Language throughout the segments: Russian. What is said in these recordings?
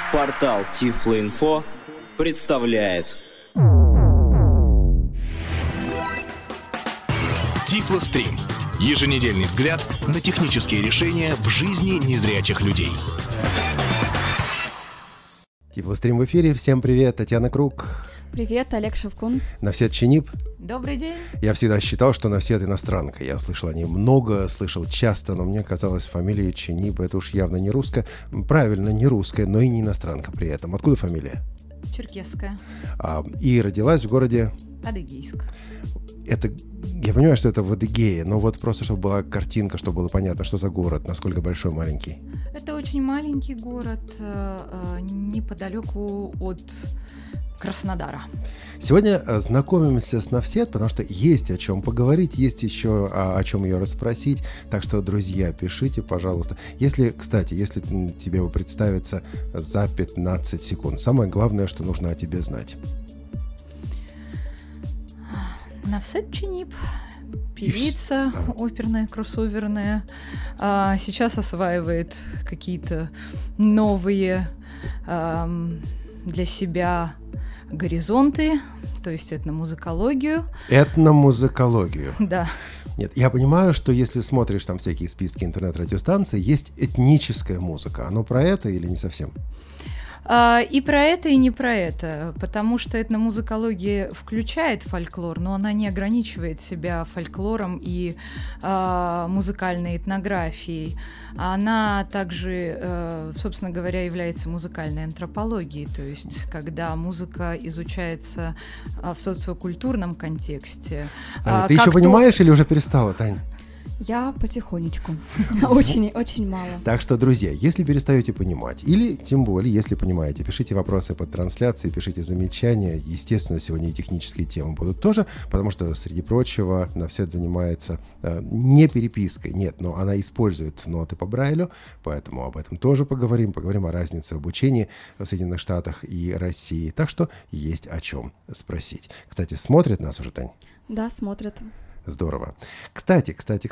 Портал Тифлоинфо представляет Тифлострим. Еженедельный взгляд на технические решения в жизни незрячих людей. Тифлострим в эфире. Всем привет, Татьяна Круг. Привет, Олег Шевкун. Навсет Чениб. Добрый день. Я всегда считал, что Навсет иностранка. Я слышал о ней много, слышал часто, но мне казалось, фамилия Чениб это уж явно не русская. Правильно, не русская, но и не иностранка при этом. Откуда фамилия? Черкесская. И родилась в городе? Адыгейск. Это, я понимаю, что это в Адыгее, но вот просто, чтобы была картинка, чтобы было понятно, что за город, насколько большой, маленький. Это очень маленький город, неподалеку от Краснодара. Сегодня знакомимся с Навсет, потому что есть о чем поговорить, есть еще о чем ее расспросить. Так что, друзья, пишите, пожалуйста. Если тебе представится за 15 секунд, самое главное, что нужно о тебе знать. Навсет Чениб, певица оперная, кроссоверная, сейчас осваивает какие-то новые для себя горизонты, то есть этномузыкологию. Этномузыкологию. Да. Нет, я понимаю, что если смотришь там всякие списки интернет-радиостанций, есть этническая музыка. Оно про это или не совсем? И про это, и не про это, потому что этномузыкология включает фольклор, но она не ограничивает себя фольклором и музыкальной этнографией. Она также, собственно говоря, является музыкальной антропологией, то есть когда музыка изучается в социокультурном контексте. Ты еще понимаешь или уже перестала, Тань? Я потихонечку. Очень мало. Так что, друзья, если перестаете понимать, или тем более, если понимаете, пишите вопросы под трансляцией, пишите замечания. Естественно, сегодня и технические темы будут тоже, потому что, среди прочего, Навсет занимается не перепиской, нет, но она использует ноты по Брайлю, поэтому об этом тоже поговорим. Поговорим о разнице в обучении в Соединенных Штатах и России. Так что есть о чем спросить. Кстати, смотрят нас уже, Тань? Да, смотрят. Здорово. Кстати,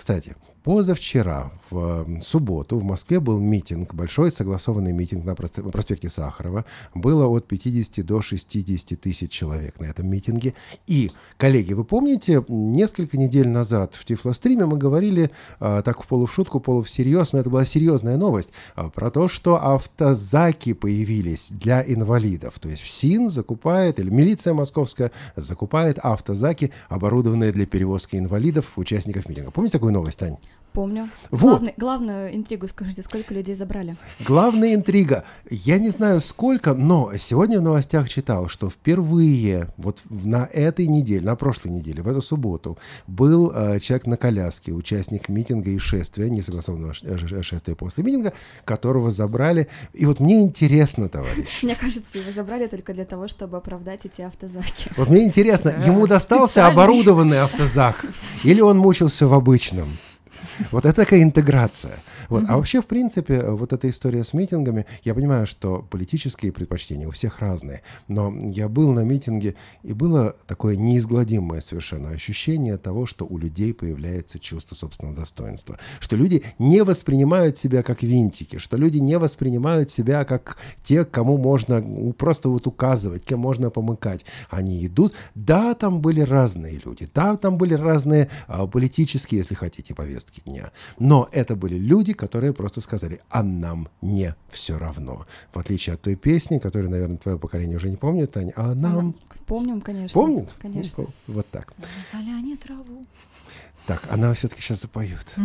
позавчера, в субботу, в Москве был митинг, большой согласованный митинг на проспекте Сахарова. Было от 50 до 60 тысяч человек на этом митинге. И, коллеги, вы помните, несколько недель назад в Тифлостриме мы говорили, так в полушутку, полувсерьез, но это была серьезная новость, про то, что автозаки появились для инвалидов. То есть ФСИН закупает, или милиция московская закупает автозаки, оборудованные для перевозки инвалидов, участников митинга. Помните такую новость, Тань? Помню. Вот. Главную интригу скажите, сколько людей забрали? Главная интрига. Я не знаю сколько, но сегодня в новостях читал, что впервые вот на этой неделе, на прошлой неделе, в эту субботу, был человек на коляске, участник митинга и шествия, несогласованного шествия после митинга, которого забрали. И вот мне интересно, товарищ. Мне кажется, его забрали только для того, чтобы оправдать эти автозаки. Вот мне интересно, ему достался оборудованный автозак или он мучился в обычном? Вот это такая интеграция. Вот. А вообще, в принципе, вот эта история с митингами, я понимаю, что политические предпочтения у всех разные, но я был на митинге, и было такое неизгладимое совершенно ощущение того, что у людей появляется чувство собственного достоинства, что люди не воспринимают себя как винтики, что люди не воспринимают себя как те, кому можно просто вот указывать, кем можно помыкать. Они идут, да, там были разные люди, да, там были разные политические, если хотите, повестки дня, но это были люди, которые просто сказали, а нам не все равно. В отличие от той песни, которую, наверное, твое поколение уже не помнит, Таня, а нам... Помним, конечно. Помнит? Конечно. Ну, вот так. На поляне траву. Так, она все-таки сейчас запоет.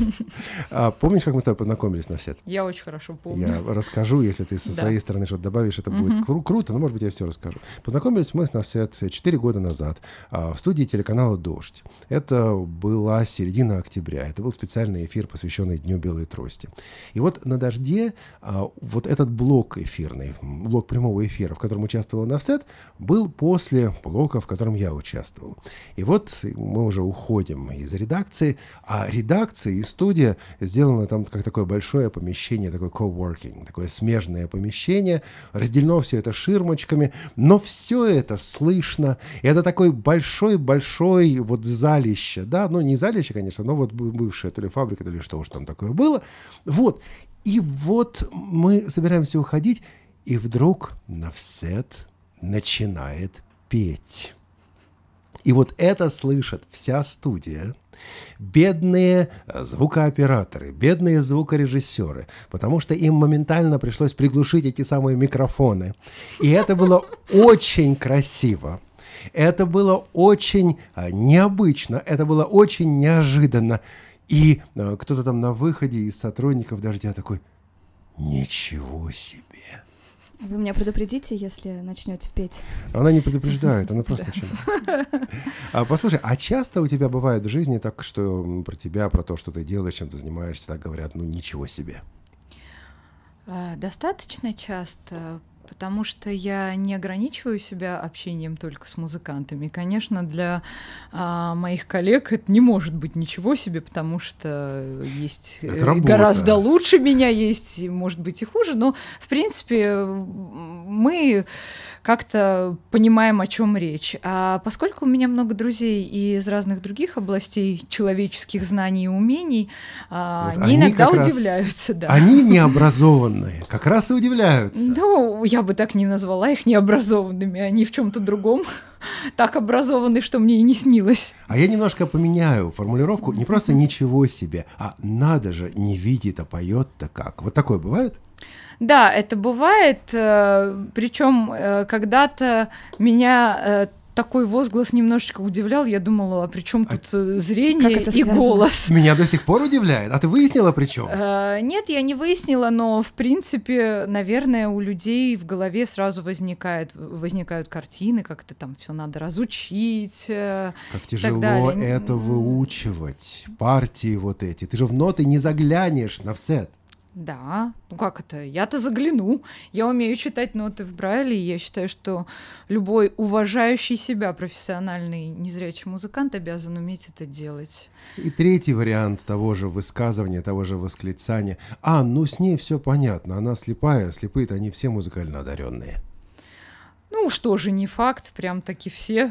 Помнишь, как мы с тобой познакомились, Навсет? Я очень хорошо помню. Я расскажу, если ты со своей стороны что-то добавишь, это будет круто, но, может быть, я все расскажу. Познакомились мы с Навсет 4 года назад в студии телеканала «Дождь». Это была середина октября. Это был специальный эфир, посвященный Дню Белой Трости. И вот на «Дожде» вот этот блок эфирный, блок прямого эфира, в котором участвовала Навсет, был после блока, в котором я участвовал. И вот мы уже уходим из редакции, а редакция и студия сделано там как такое большое помещение, такое coworking, такое смежное помещение, разделено все это ширмочками, но все это слышно, и это такой большой-большой вот залище, да, ну не залище, конечно, но вот бывшая то ли фабрика, то ли что уж там такое было, вот, и вот мы собираемся уходить, И вдруг Нафсет начинает петь. И вот это слышит вся студия, бедные звукооператоры, бедные звукорежиссеры, потому что им моментально пришлось приглушить эти самые микрофоны. И это было очень красиво. Это было очень необычно, это было очень неожиданно. И кто-то там на выходе из сотрудников «Дождя» такой: «Ничего себе!» Вы меня предупредите, если начнете петь? Она не предупреждает, она просто начинает. Послушай, а часто у тебя бывает в жизни так, что про тебя, про то, что ты делаешь, чем ты занимаешься, так говорят: ну ничего себе? Достаточно часто, потому что я не ограничиваю себя общением только с музыкантами. Конечно, для моих коллег это не может быть ничего себе, потому что есть гораздо лучше меня, есть, может быть, и хуже, но, в принципе, мы как-то понимаем, о чем речь. А поскольку у меня много друзей из разных других областей человеческих знаний и умений, они иногда удивляются. Да. Они необразованные, как раз и удивляются. Ну, я бы так не назвала их необразованными, они в чем-то другом так образованы, что мне и не снилось. А я немножко поменяю формулировку, не просто «ничего себе», а «надо же, не видит, а поет-то как». Вот такое бывает? Да, это бывает, причем когда-то меня такой возглас немножечко удивлял, я думала, а при чем тут зрение и голос? Меня до сих пор удивляет. А ты выяснила, при чем? Нет, я не выяснила, но, в принципе, наверное, у людей в голове сразу возникают картины, как-то там все надо разучить. Как тяжело это выучивать, партии вот эти. Ты же в ноты не заглянешь, Нафсет. Да, ну как это? Я-то загляну. Я умею читать ноты в Брайле, и я считаю, что любой уважающий себя профессиональный незрячий музыкант обязан уметь это делать. И третий вариант того же высказывания, того же восклицания: «А, ну с ней все понятно, она слепая, слепые-то они все музыкально одаренные». Ну, что же, не факт, прям-таки все.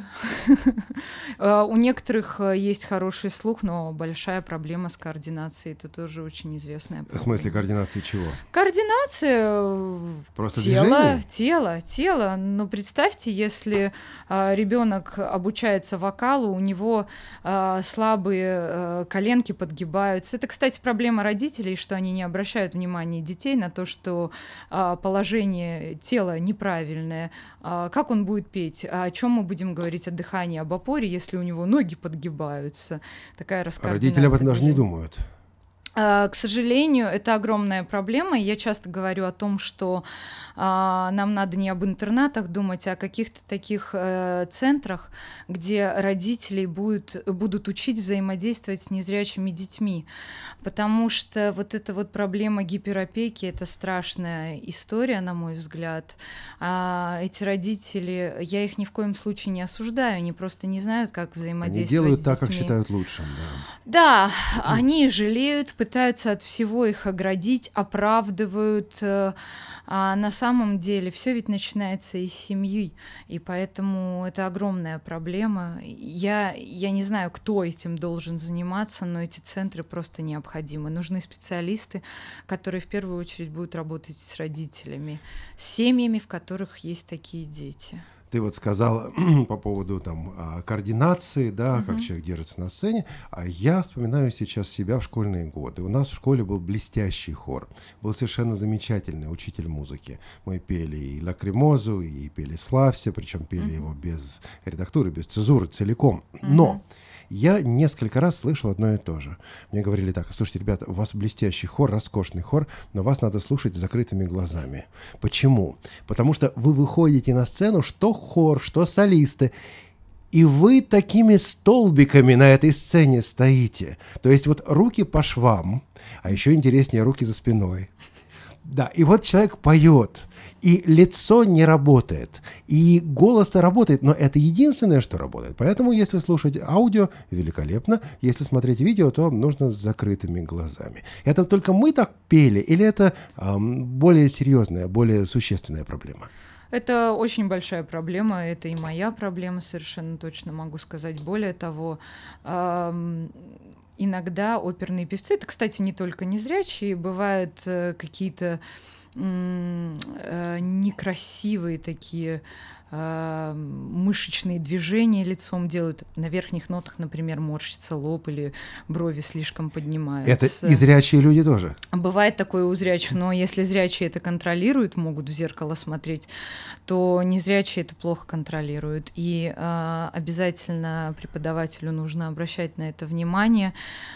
У некоторых есть хороший слух, но большая проблема с координацией. Это тоже очень известная проблема. В смысле координации чего? Координация просто тела. Но представьте, если ребенок обучается вокалу, у него слабые коленки подгибаются. Это, кстати, проблема родителей, что они не обращают внимания детей на то, что положение тела неправильное. Как он будет петь? О чем мы будем говорить? О дыхании, об опоре, если у него ноги подгибаются? Такая раскоординация. Родители об этом даже не думают. К сожалению, это огромная проблема. Я часто говорю о том, что нам надо не об интернатах думать, а о каких-то таких центрах, где родители будут учить взаимодействовать с незрячими детьми. Потому что вот эта вот проблема гиперопеки — это страшная история, на мой взгляд. Эти родители, я их ни в коем случае не осуждаю, они просто не знают, как взаимодействовать с детьми. Они делают так, как считают лучшим. Да, они жалеют, пытаются от всего их оградить, оправдывают, а на самом деле все ведь начинается из семьи, и поэтому это огромная проблема. Я не знаю, кто этим должен заниматься, но эти центры просто необходимы. Нужны специалисты, которые в первую очередь будут работать с родителями, с семьями, в которых есть такие дети. Ты вот сказала по поводу там координации, да, как человек держится на сцене, а я вспоминаю сейчас себя в школьные годы. У нас в школе был блестящий хор, был совершенно замечательный учитель музыки. Мы пели и «Лакримозу», и пели «Славься», причем пели его без редактуры, без цензуры, целиком. Но я несколько раз слышал одно и то же. Мне говорили так: слушайте, ребята, у вас блестящий хор, роскошный хор, но вас надо слушать с закрытыми глазами. Почему? Потому что вы выходите на сцену, что хор, что солисты, и вы такими столбиками на этой сцене стоите. То есть вот руки по швам, а еще интереснее руки за спиной. Да, и вот человек поет, и лицо не работает, и голос-то работает, но это единственное, что работает. Поэтому, если слушать аудио, великолепно. Если смотреть видео, то нужно с закрытыми глазами. Это только мы так пели, или это более серьезная, более существенная проблема? Это очень большая проблема, это и моя проблема, совершенно точно могу сказать. Более того, иногда оперные певцы, это, кстати, не только незрячие, бывают какие-то некрасивые такие мышечные движения лицом делают. На верхних нотах, например, морщится лоб или брови слишком поднимаются. Это и зрячие люди тоже? Бывает такое у зрячих, но если зрячие это контролируют, могут в зеркало смотреть, то незрячие это плохо контролируют. И обязательно преподавателю нужно обращать на это внимание.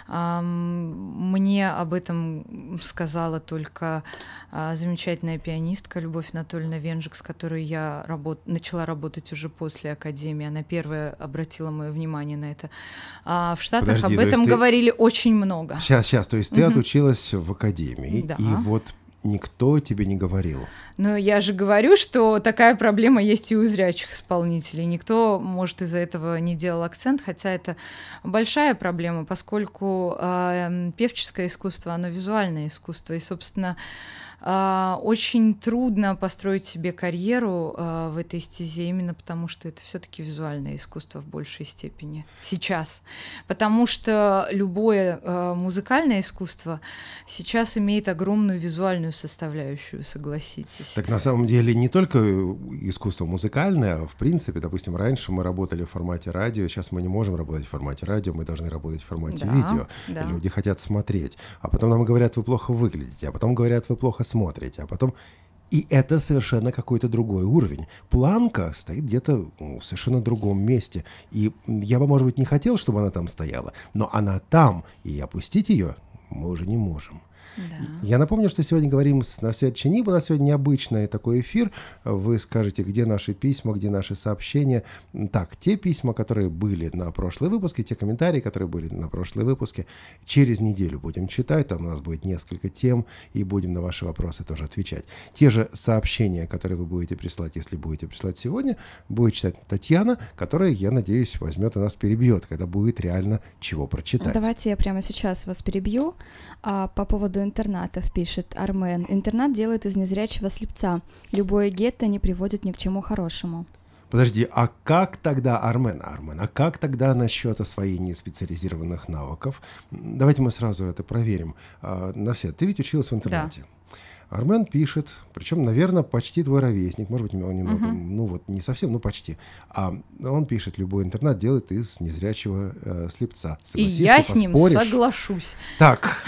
Мне об этом сказала только замечательная пианистка Любовь Анатольевна Венжик, с которой я начала работать уже после академии. Она первая обратила мое внимание на это. А в Штатах об этом говорили очень много. Сейчас, то есть ты отучилась в академии, Да. и вот никто тебе не говорил? Но я же говорю, что такая проблема есть и у зрячих исполнителей. Никто, может, из-за этого не делал акцент, хотя это большая проблема, поскольку певческое искусство, оно визуальное искусство, и, собственно, очень трудно построить себе карьеру в этой стезе именно потому, что это все-таки визуальное искусство в большей степени сейчас. Потому что любое музыкальное искусство сейчас имеет огромную визуальную составляющую, согласитесь. Так на самом деле не только искусство музыкальное, а в принципе, допустим, раньше мы работали в формате радио, сейчас мы не можем работать в формате радио, мы должны работать в формате видео. Да. Люди хотят смотреть, а потом нам говорят, вы плохо выглядите, а потом говорят, вы плохо смотрите, а потом... И это совершенно какой-то другой уровень. Планка стоит где-то в совершенно другом месте. И я бы, может быть, не хотел, чтобы она там стояла, но она там, и опустить ее мы уже не можем. Да. Я напомню, что сегодня говорим с Навсет Чиниб. У нас сегодня необычный такой эфир. Вы скажете, где наши письма, где наши сообщения. Так, те письма, которые были на прошлые выпуски, те комментарии, которые были на прошлые выпуски, через неделю будем читать. Там у нас будет несколько тем, и будем на ваши вопросы тоже отвечать. Те же сообщения, которые вы будете присылать, если будете присылать сегодня, будет читать Татьяна, которая, я надеюсь, возьмет и нас перебьет, когда будет реально чего прочитать. Давайте я прямо сейчас вас перебью. По поводу интернатов пишет Армен. Интернат делает из незрячего слепца. Любое гетто не приводит ни к чему хорошему. Подожди, а как тогда, Армен, а как тогда насчет освоения специализированных навыков? Давайте мы сразу это проверим. Навсет, ты ведь училась в интернате. Да. Армен пишет, причем, наверное, почти твой ровесник, может быть, немного, ну вот не совсем, но почти. Он пишет, любой интернат делает из незрячего слепца. И я с ним соглашусь. Так,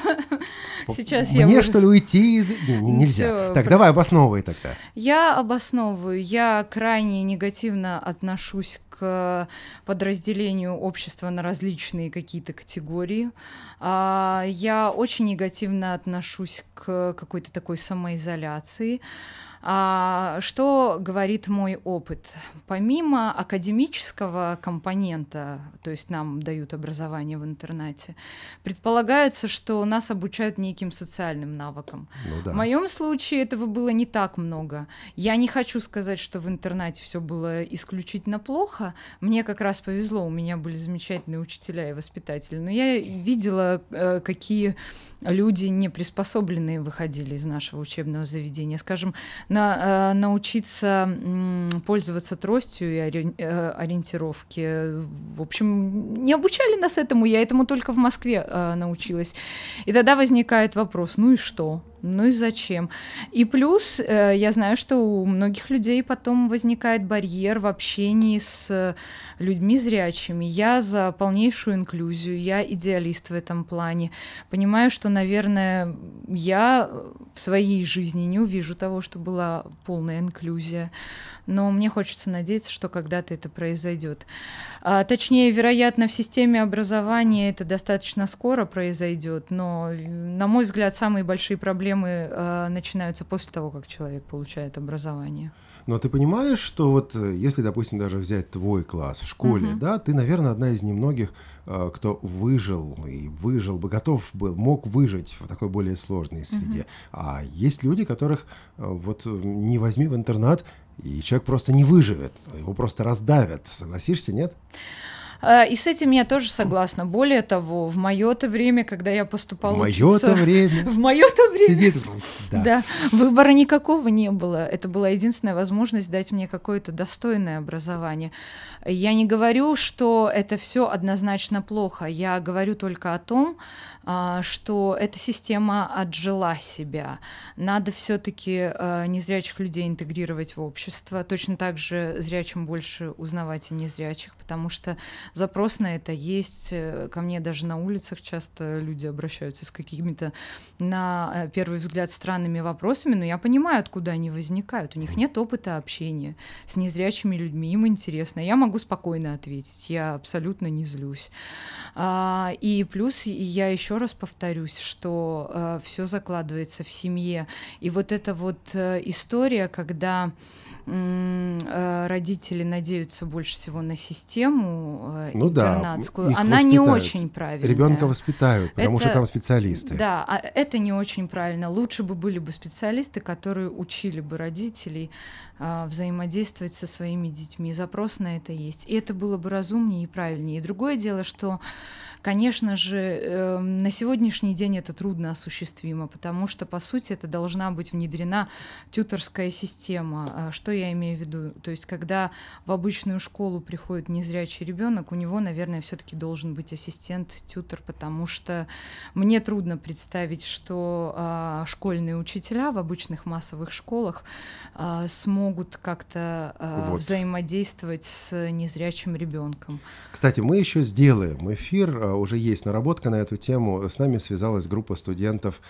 сейчас мне что ли уйти из... Нельзя. Всё. Так, давай обосновывай тогда. Я обосновываю. Я крайне негативно отношусь к подразделению общества на различные какие-то категории. Я очень негативно отношусь к какой-то такой самоизоляции. Что говорит мой опыт? Помимо академического компонента, то есть нам дают образование в интернате, предполагается, что нас обучают неким социальным навыкам. Ну, да. В моем случае этого было не так много. Я не хочу сказать, что в интернате все было исключительно плохо. Мне как раз повезло, у меня были замечательные учителя и воспитатели. Но я видела, какие люди неприспособленные выходили из нашего учебного заведения. Скажем, научиться пользоваться тростью и ориентировке. В общем, не обучали нас этому, я этому только в Москве научилась. И тогда возникает вопрос, ну и что? Ну и зачем? И плюс я знаю, что у многих людей потом возникает барьер в общении с людьми зрячими. Я за полнейшую инклюзию, я идеалист в этом плане. Понимаю, что, наверное, я в своей жизни не увижу того, что была полная инклюзия. Но мне хочется надеяться, что когда-то это произойдет. Точнее, вероятно, в системе образования это достаточно скоро произойдет, но, на мой взгляд, самые большие проблемы начинаются после того, как человек получает образование. Но ты понимаешь, что вот если, допустим, даже взять твой класс в школе, да, ты, наверное, одна из немногих, кто выжил бы, готов был, мог выжить в такой более сложной среде. А есть люди, которых вот не возьми в интернат, и человек просто не выживет, его просто раздавят. Согласишься, нет? И с этим я тоже согласна. Более того, в моё-то время, когда я поступала в моё-то время. В моё-то время. Сидит. Да, выбора никакого не было. Это была единственная возможность дать мне какое-то достойное образование. Я не говорю, что это все однозначно плохо. Я говорю только о том, что эта система отжила себя. Надо все-таки незрячих людей интегрировать в общество. Точно так же зрячим больше узнавать о незрячих, потому что запрос на это есть. Ко мне даже на улицах часто люди обращаются с какими-то, на первый взгляд, странными вопросами, но я понимаю, откуда они возникают. У них нет опыта общения с незрячими людьми, им интересно. Я могу спокойно ответить, я абсолютно не злюсь. И плюс я еще раз повторюсь, что все закладывается в семье. И вот эта вот история, когда родители надеются больше всего на систему интернатскую, она не очень правильная. Ребенка воспитают, потому что там специалисты. Да, это не очень правильно. Лучше были бы специалисты, которые учили бы родителей взаимодействовать со своими детьми. Запрос на это есть. И это было бы разумнее и правильнее. И другое дело, что, конечно же, на сегодняшний день это трудно осуществимо, потому что, по сути, это должна быть внедрена тьюторская система. Что я имею в виду? То есть, когда в обычную школу приходит незрячий ребенок, у него, наверное, все-таки должен быть ассистент-тьютор, потому что мне трудно представить, что школьные учителя в обычных массовых школах смогут как-то взаимодействовать с незрячим ребенком. Кстати, мы еще сделаем эфир, уже есть наработка на эту тему. С нами связалась группа студентов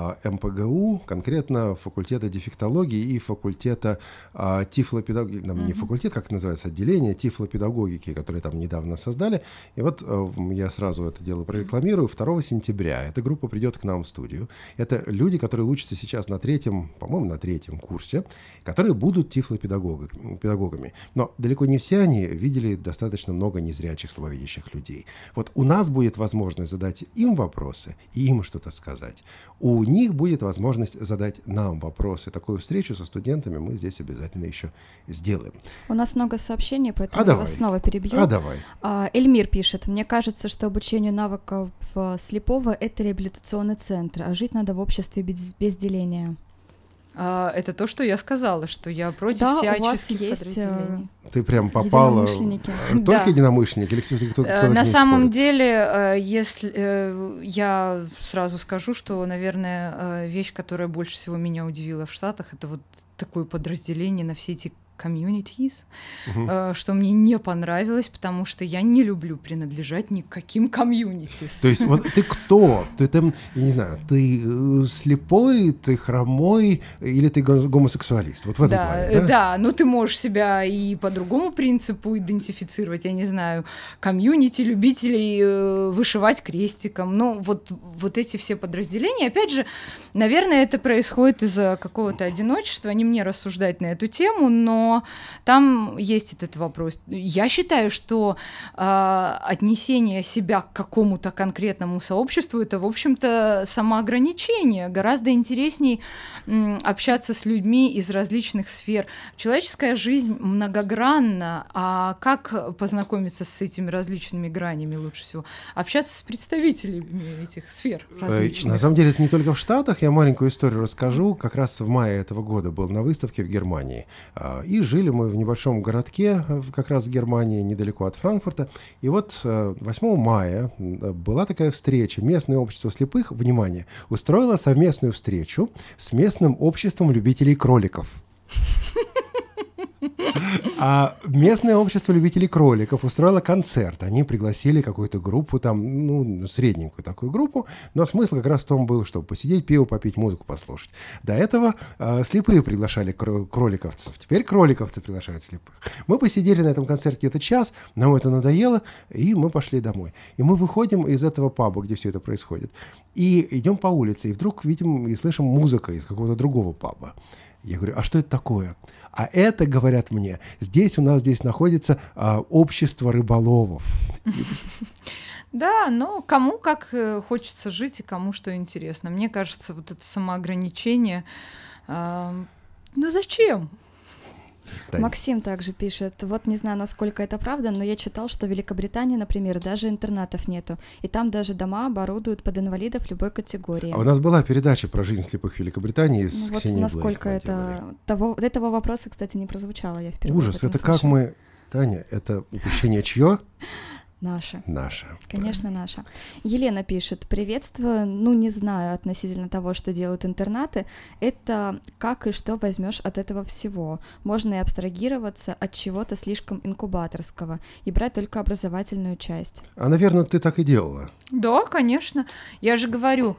МПГУ, конкретно факультета дефектологии и факультета тифлопедагогики, не факультет, как это называется, отделение тифлопедагогики, которые там недавно создали. И вот я сразу это дело прорекламирую. 2 сентября эта группа придет к нам в студию. Это люди, которые учатся сейчас на третьем курсе, которые будут тифлопедагогами. Но далеко не все они видели достаточно много незрячих, слабовидящих людей. Вот у нас будет возможность задать им вопросы и им что-то сказать. У них будет возможность задать нам вопросы. Такую встречу со студентами мы здесь обязательно еще сделаем. У нас много сообщений, поэтому я вас снова перебью. Давай. Эльмир пишет: мне кажется, что обучению навыков слепого — это реабилитационный центр, а жить надо в обществе без деления. Это то, что я сказала, что я против всяческих подразделений. Ты прям попала... Только единомышленники или кто-то на самом деле, если я сразу скажу, что, наверное, вещь, которая больше всего меня удивила в Штатах, это вот такое подразделение на все эти communities, что мне не понравилось, потому что я не люблю принадлежать ни к каким communities. То есть вот ты кто? Ты там, я не знаю, ты слепой, ты хромой или ты гомосексуалист? Вот в этом плане, да? Да, ну ты можешь себя и по другому принципу идентифицировать, я не знаю, комьюнити любителей вышивать крестиком, ну вот эти все подразделения, опять же, наверное, это происходит из-за какого-то одиночества, не мне рассуждать на эту тему, но там есть этот вопрос. Я считаю, что отнесение себя к какому-то конкретному сообществу — это, в общем-то, самоограничение. Гораздо интересней общаться с людьми из различных сфер. Человеческая жизнь многогранна, а как познакомиться с этими различными гранями лучше всего? Общаться с представителями этих сфер различных. На самом деле это не только в Штатах. Я маленькую историю расскажу. Как раз в мае этого года был на выставке в Германии. И жили мы в небольшом городке, как раз в Германии, недалеко от Франкфурта. И вот 8 мая была такая встреча. Местное общество слепых, внимание, устроило совместную встречу с местным обществом любителей кроликов. А местное общество любителей кроликов устроило концерт. Они пригласили какую-то группу, там, средненькую такую группу, но смысл как раз в том был, чтобы посидеть, пиво попить, музыку послушать. До этого слепые приглашали кроликовцев. Теперь кроликовцы приглашают слепых. Мы посидели на этом концерте где-то час, нам это надоело, и мы пошли домой. И мы выходим из этого паба, где все это происходит, и идем по улице, и вдруг видим и слышим музыку из какого-то другого паба. Я говорю: а что это такое? А это, говорят мне, здесь находится общество рыболовов. Да, но кому как хочется жить и кому что интересно. Мне кажется, вот это самоограничение, зачем? Тань. Максим также пишет, вот не знаю, насколько это правда, но я читал, что в Великобритании, например, даже интернатов нету, и там даже дома оборудуют под инвалидов любой категории. А у нас была передача про жизнь слепых в Великобритании с Вот Ксенией насколько Блейк мы делали. этого вопроса, кстати, не прозвучало, я впервые Ужас, об этом это как слышу. мы... Таня, это упущение чье? Наше. Наше. Конечно, наша. Елена пишет, приветствую, не знаю относительно того, что делают интернаты, это как и что возьмешь от этого всего. Можно и абстрагироваться от чего-то слишком инкубаторского и брать только образовательную часть. А, наверное, ты так и делала. Да, конечно. Я же говорю,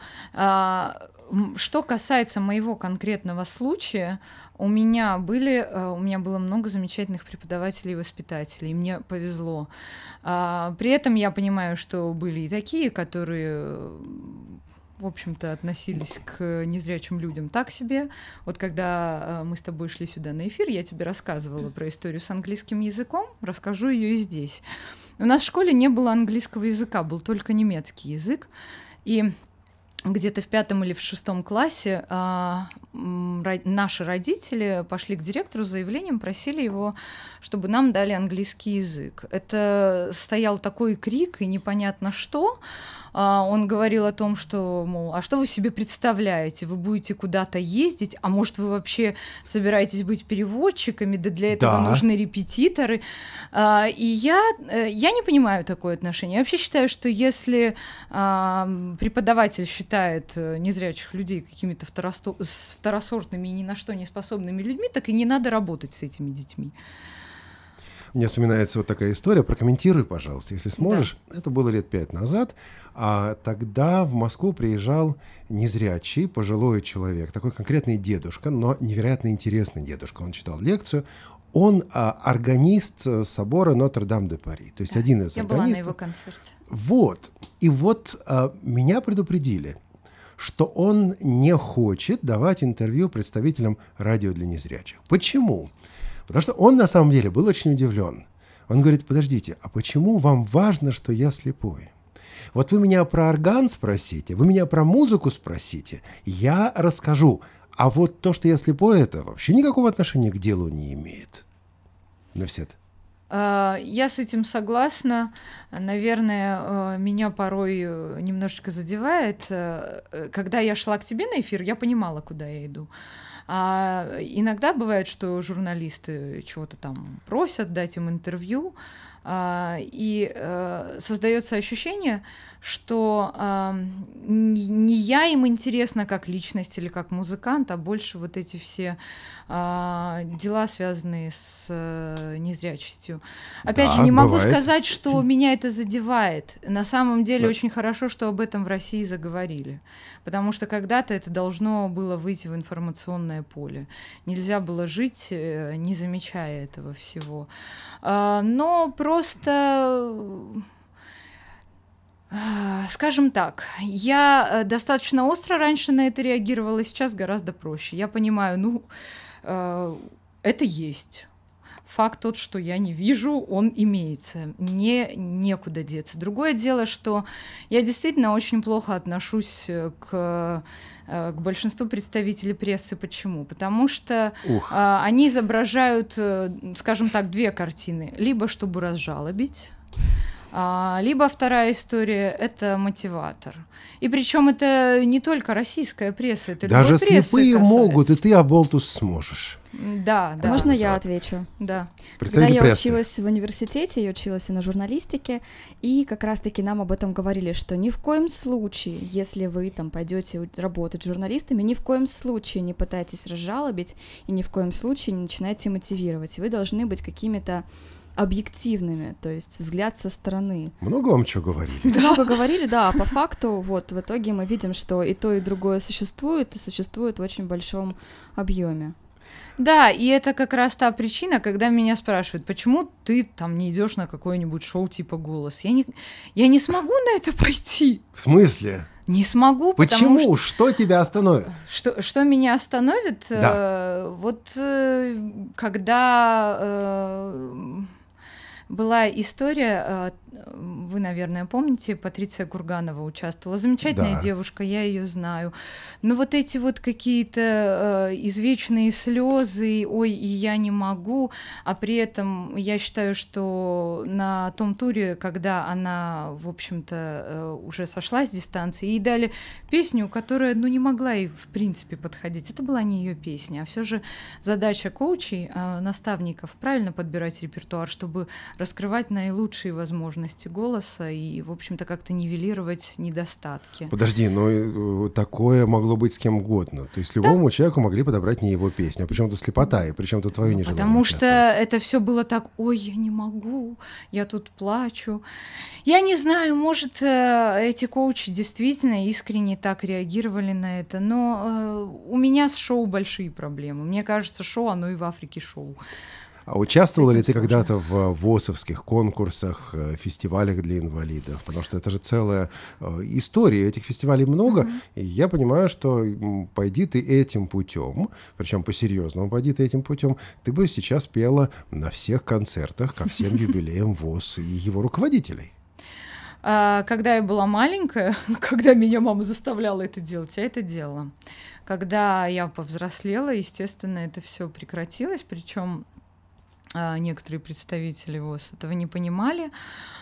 что касается моего конкретного случая, у меня было много замечательных преподавателей и воспитателей, и мне повезло. При этом я понимаю, что были и такие, которые, в общем-то, относились к незрячим людям так себе. Вот когда мы с тобой шли сюда на эфир, я тебе рассказывала про историю с английским языком, расскажу ее и здесь. У нас в школе не было английского языка, был только немецкий язык, и где-то в 5 или в 6 классе наши родители пошли к директору с заявлением, просили его, чтобы нам дали английский язык. Это стоял такой крик и непонятно что. Он говорил о том, что, мол, а что вы себе представляете? Вы будете куда-то ездить, а может, вы вообще собираетесь быть переводчиками? Да для этого нужны репетиторы. И я не понимаю такое отношение. Я вообще считаю, что если преподаватель считает незрячих людей какими-то второсортными и ни на что не способными людьми, так и не надо работать с этими детьми. Мне вспоминается вот такая история. Прокомментируй, пожалуйста, если сможешь. Да. Это было лет 5 назад. А тогда в Москву приезжал незрячий пожилой человек, такой конкретный дедушка, но невероятно интересный дедушка. Он читал лекцию. Он органист собора Нотр-Дам-де-Пари. То есть один из органистов. Я была на его концерте. Вот. И вот меня предупредили, что он не хочет давать интервью представителям радио для незрячих. Почему? Потому что он на самом деле был очень удивлен. Он говорит, подождите, а почему вам важно, что я слепой? Вот вы меня про орган спросите, вы меня про музыку спросите, я расскажу. А вот то, что я слепой, это вообще никакого отношения к делу не имеет. Навсет. Я с этим согласна. Наверное, меня порой немножечко задевает. Когда я шла к тебе на эфир, я понимала, куда я иду. А иногда бывает, что журналисты чего-то там просят дать им интервью, и создается ощущение, что не я им интересна как личность или как музыкант, а больше вот эти все дела, связанные с незрячестью. Опять же, не могу сказать, что меня это задевает. На самом деле очень хорошо, что об этом в России заговорили, потому что когда-то это должно было выйти в информационное поле. Нельзя было жить, не замечая этого всего. Но просто, скажем так, я достаточно остро раньше на это реагировала, сейчас гораздо проще. Я понимаю, это есть. Факт тот, что я не вижу, он имеется. Мне некуда деться. Другое дело, что я действительно очень плохо отношусь к большинству представителей прессы. Почему? Потому что они изображают, скажем так, две картины. Либо чтобы разжалобить, либо вторая история — это мотиватор. И причем это не только российская пресса, это даже любой прессы слепые касается. могут, и ты, оболтус, сможешь. Да. Можно я отвечу? Да. Когда я училась в университете, я училась и на журналистике, и как раз-таки нам об этом говорили, что ни в коем случае, если вы там пойдете работать журналистами, ни в коем случае не пытайтесь разжалобить, и ни в коем случае не начинайте мотивировать. Вы должны быть какими-то объективными, то есть взгляд со стороны. Много вам чего говорили? Много говорили, да, по факту вот в итоге мы видим, что и то, и другое существует, и существует в очень большом объеме. Да, и это как раз та причина, когда меня спрашивают, почему ты там не идешь на какое-нибудь шоу типа «Голос». Я не смогу на это пойти. В смысле? Не смогу, почему? Потому что тебя остановит? Что меня остановит? Да. Когда была история вы, наверное, помните, Патриция Курганова участвовала. Замечательная девушка, я ее знаю. Но вот эти вот какие-то извечные слезы, ой, и я не могу, а при этом я считаю, что на том туре, когда она, в общем-то, уже сошла с дистанции, ей дали песню, которая, ну, не могла ей, в принципе, подходить. Это была не ее песня, а все же задача коучей, наставников, правильно подбирать репертуар, чтобы раскрывать наилучшие возможности голоса и, в общем-то, как-то нивелировать недостатки. Подожди, но такое могло быть с кем угодно. То есть любому человеку могли подобрать не его песню. А причем тут слепота, и причем тут твое нежелание. Потому что это все было так, ой, я не могу, я тут плачу. Я не знаю, может, эти коучи действительно искренне так реагировали на это, но у меня с шоу большие проблемы. Мне кажется, шоу, оно и в Африке шоу. А участвовала ли ты когда-то в ВОСовских конкурсах, фестивалях для инвалидов? Потому что это же целая история, этих фестивалей много, и я понимаю, что пойди ты этим путем, причем по-серьезному пойди ты этим путем, ты бы сейчас пела на всех концертах ко всем юбилеям ВОС и его руководителей. Когда я была маленькая, когда меня мама заставляла это делать, я это делала. Когда я повзрослела, естественно, это все прекратилось, причем некоторые представители ВОС этого не понимали.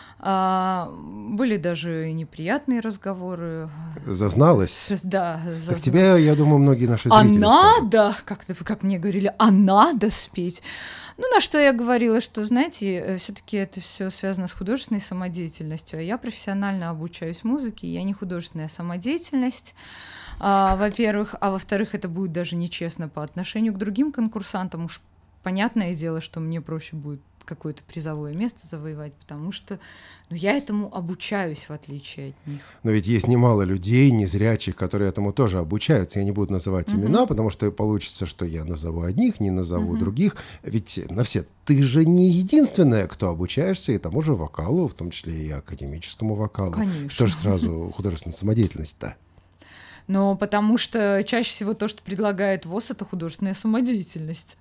Были даже неприятные разговоры. Зазналась? Да. Так тебе, я думаю, многие наши зрители надо, как мне говорили, надо спеть. Ну, на что я говорила, что, знаете, все-таки это все связано с художественной самодеятельностью, а я профессионально обучаюсь музыке, я не художественная самодеятельность, во-первых, а во-вторых, это будет даже нечестно по отношению к другим конкурсантам. Уж понятное дело, что мне проще будет какое-то призовое место завоевать, потому что я этому обучаюсь, в отличие от них. Но ведь есть немало людей, незрячих, которые этому тоже обучаются. Я не буду называть имена, потому что получится, что я назову одних, не назову других. Ведь на все. Ты же не единственная, кто обучаешься и тому же вокалу, в том числе и академическому вокалу. Конечно. Что же сразу художественная самодеятельность-то? Но потому что чаще всего то, что предлагает ВОС, это художественная самодеятельность.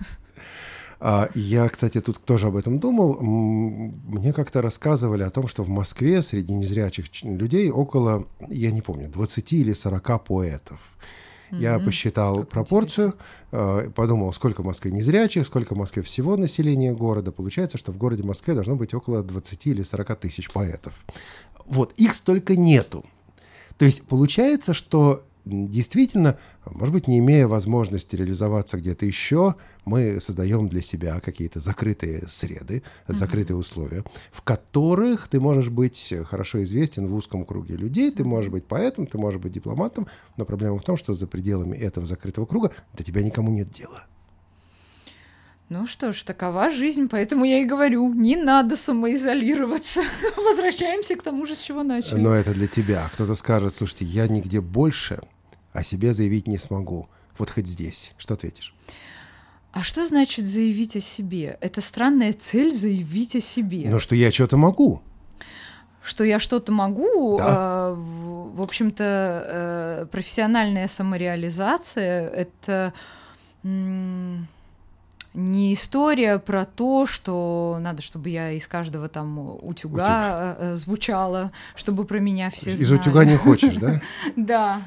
Я, кстати, тут тоже об этом думал. Мне как-то рассказывали о том, что в Москве среди незрячих людей около, я не помню, 20 или 40 поэтов. Я посчитал пропорцию, подумал, сколько в Москве незрячих, сколько в Москве всего населения города. Получается, что в городе Москве должно быть около 20 или 40 тысяч поэтов. Вот, их столько нету. То есть получается, что действительно, может быть, не имея возможности реализоваться где-то еще, мы создаем для себя какие-то закрытые среды, закрытые условия, в которых ты можешь быть хорошо известен в узком круге людей, ты можешь быть поэтом, ты можешь быть дипломатом, но проблема в том, что за пределами этого закрытого круга до тебя никому нет дела. Ну что ж, такова жизнь, поэтому я и говорю, не надо самоизолироваться. Возвращаемся к тому же, с чего начали. Но это для тебя. Кто-то скажет, слушайте, я нигде больше о себе заявить не смогу. Вот хоть здесь. Что ответишь? А что значит заявить о себе? Это странная цель заявить о себе. Но что я что-то могу. Что я что-то могу, да. В общем-то, профессиональная самореализация — это не история про то, что надо, чтобы я из каждого там утюга звучала, чтобы про меня все знали. Из утюга не хочешь, да? Да.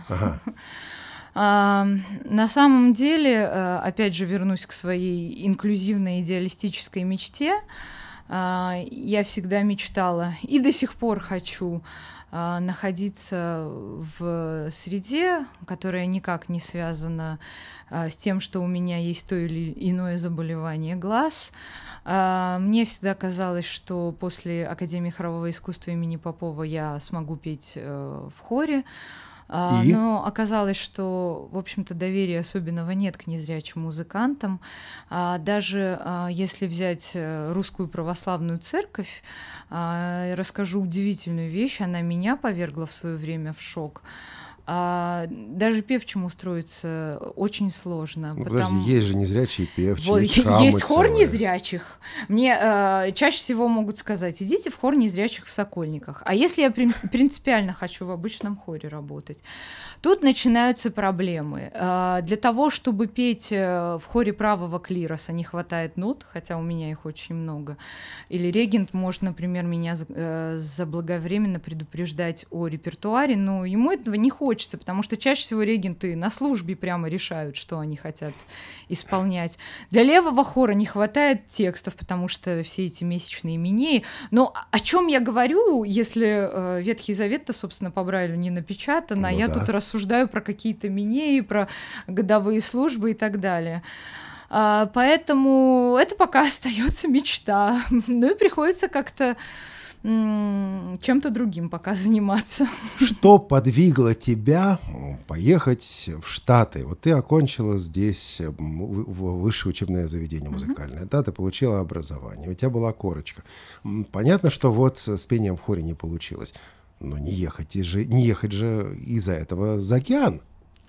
Ага. На самом деле, опять же, вернусь к своей инклюзивной идеалистической мечте. Я всегда мечтала и до сих пор хочу находиться в среде, которая никак не связана с тем, что у меня есть то или иное заболевание глаз. Мне всегда казалось, что после Академии хорового искусства имени Попова я смогу петь в хоре. Но оказалось, что, в общем-то, доверия особенного нет к незрячим музыкантам. Даже если взять Русскую православную церковь, расскажу удивительную вещь, она меня повергла в свое время в шок. Даже певчим устроиться очень сложно. Подожди, есть же незрячие певчие, вот, есть хор целые. незрячих. Мне чаще всего могут сказать: идите в хор незрячих в Сокольниках. А если я принципиально хочу в обычном хоре работать? Тут начинаются проблемы. Для того, чтобы петь в хоре правого клироса, не хватает нот, хотя у меня их очень много. Или регент может, например, меня заблаговременно предупреждать о репертуаре, но ему этого не хочется, потому что чаще всего регенты на службе прямо решают, что они хотят исполнять. Для левого хора не хватает текстов, потому что все эти месячные минеи. Но о чем я говорю, если Ветхий Завет-то, собственно, по Брайлю не напечатан, а я тут рассуждаю про какие-то минеи, про годовые службы и так далее. Поэтому это пока остается мечта. Ну и приходится как-то чем-то другим пока заниматься. Что подвигло тебя поехать в Штаты? Вот ты окончила здесь высшее учебное заведение музыкальное, да, ты получила образование, у тебя была корочка. Понятно, что вот с пением в хоре не получилось, но не ехать же из-за этого за океан.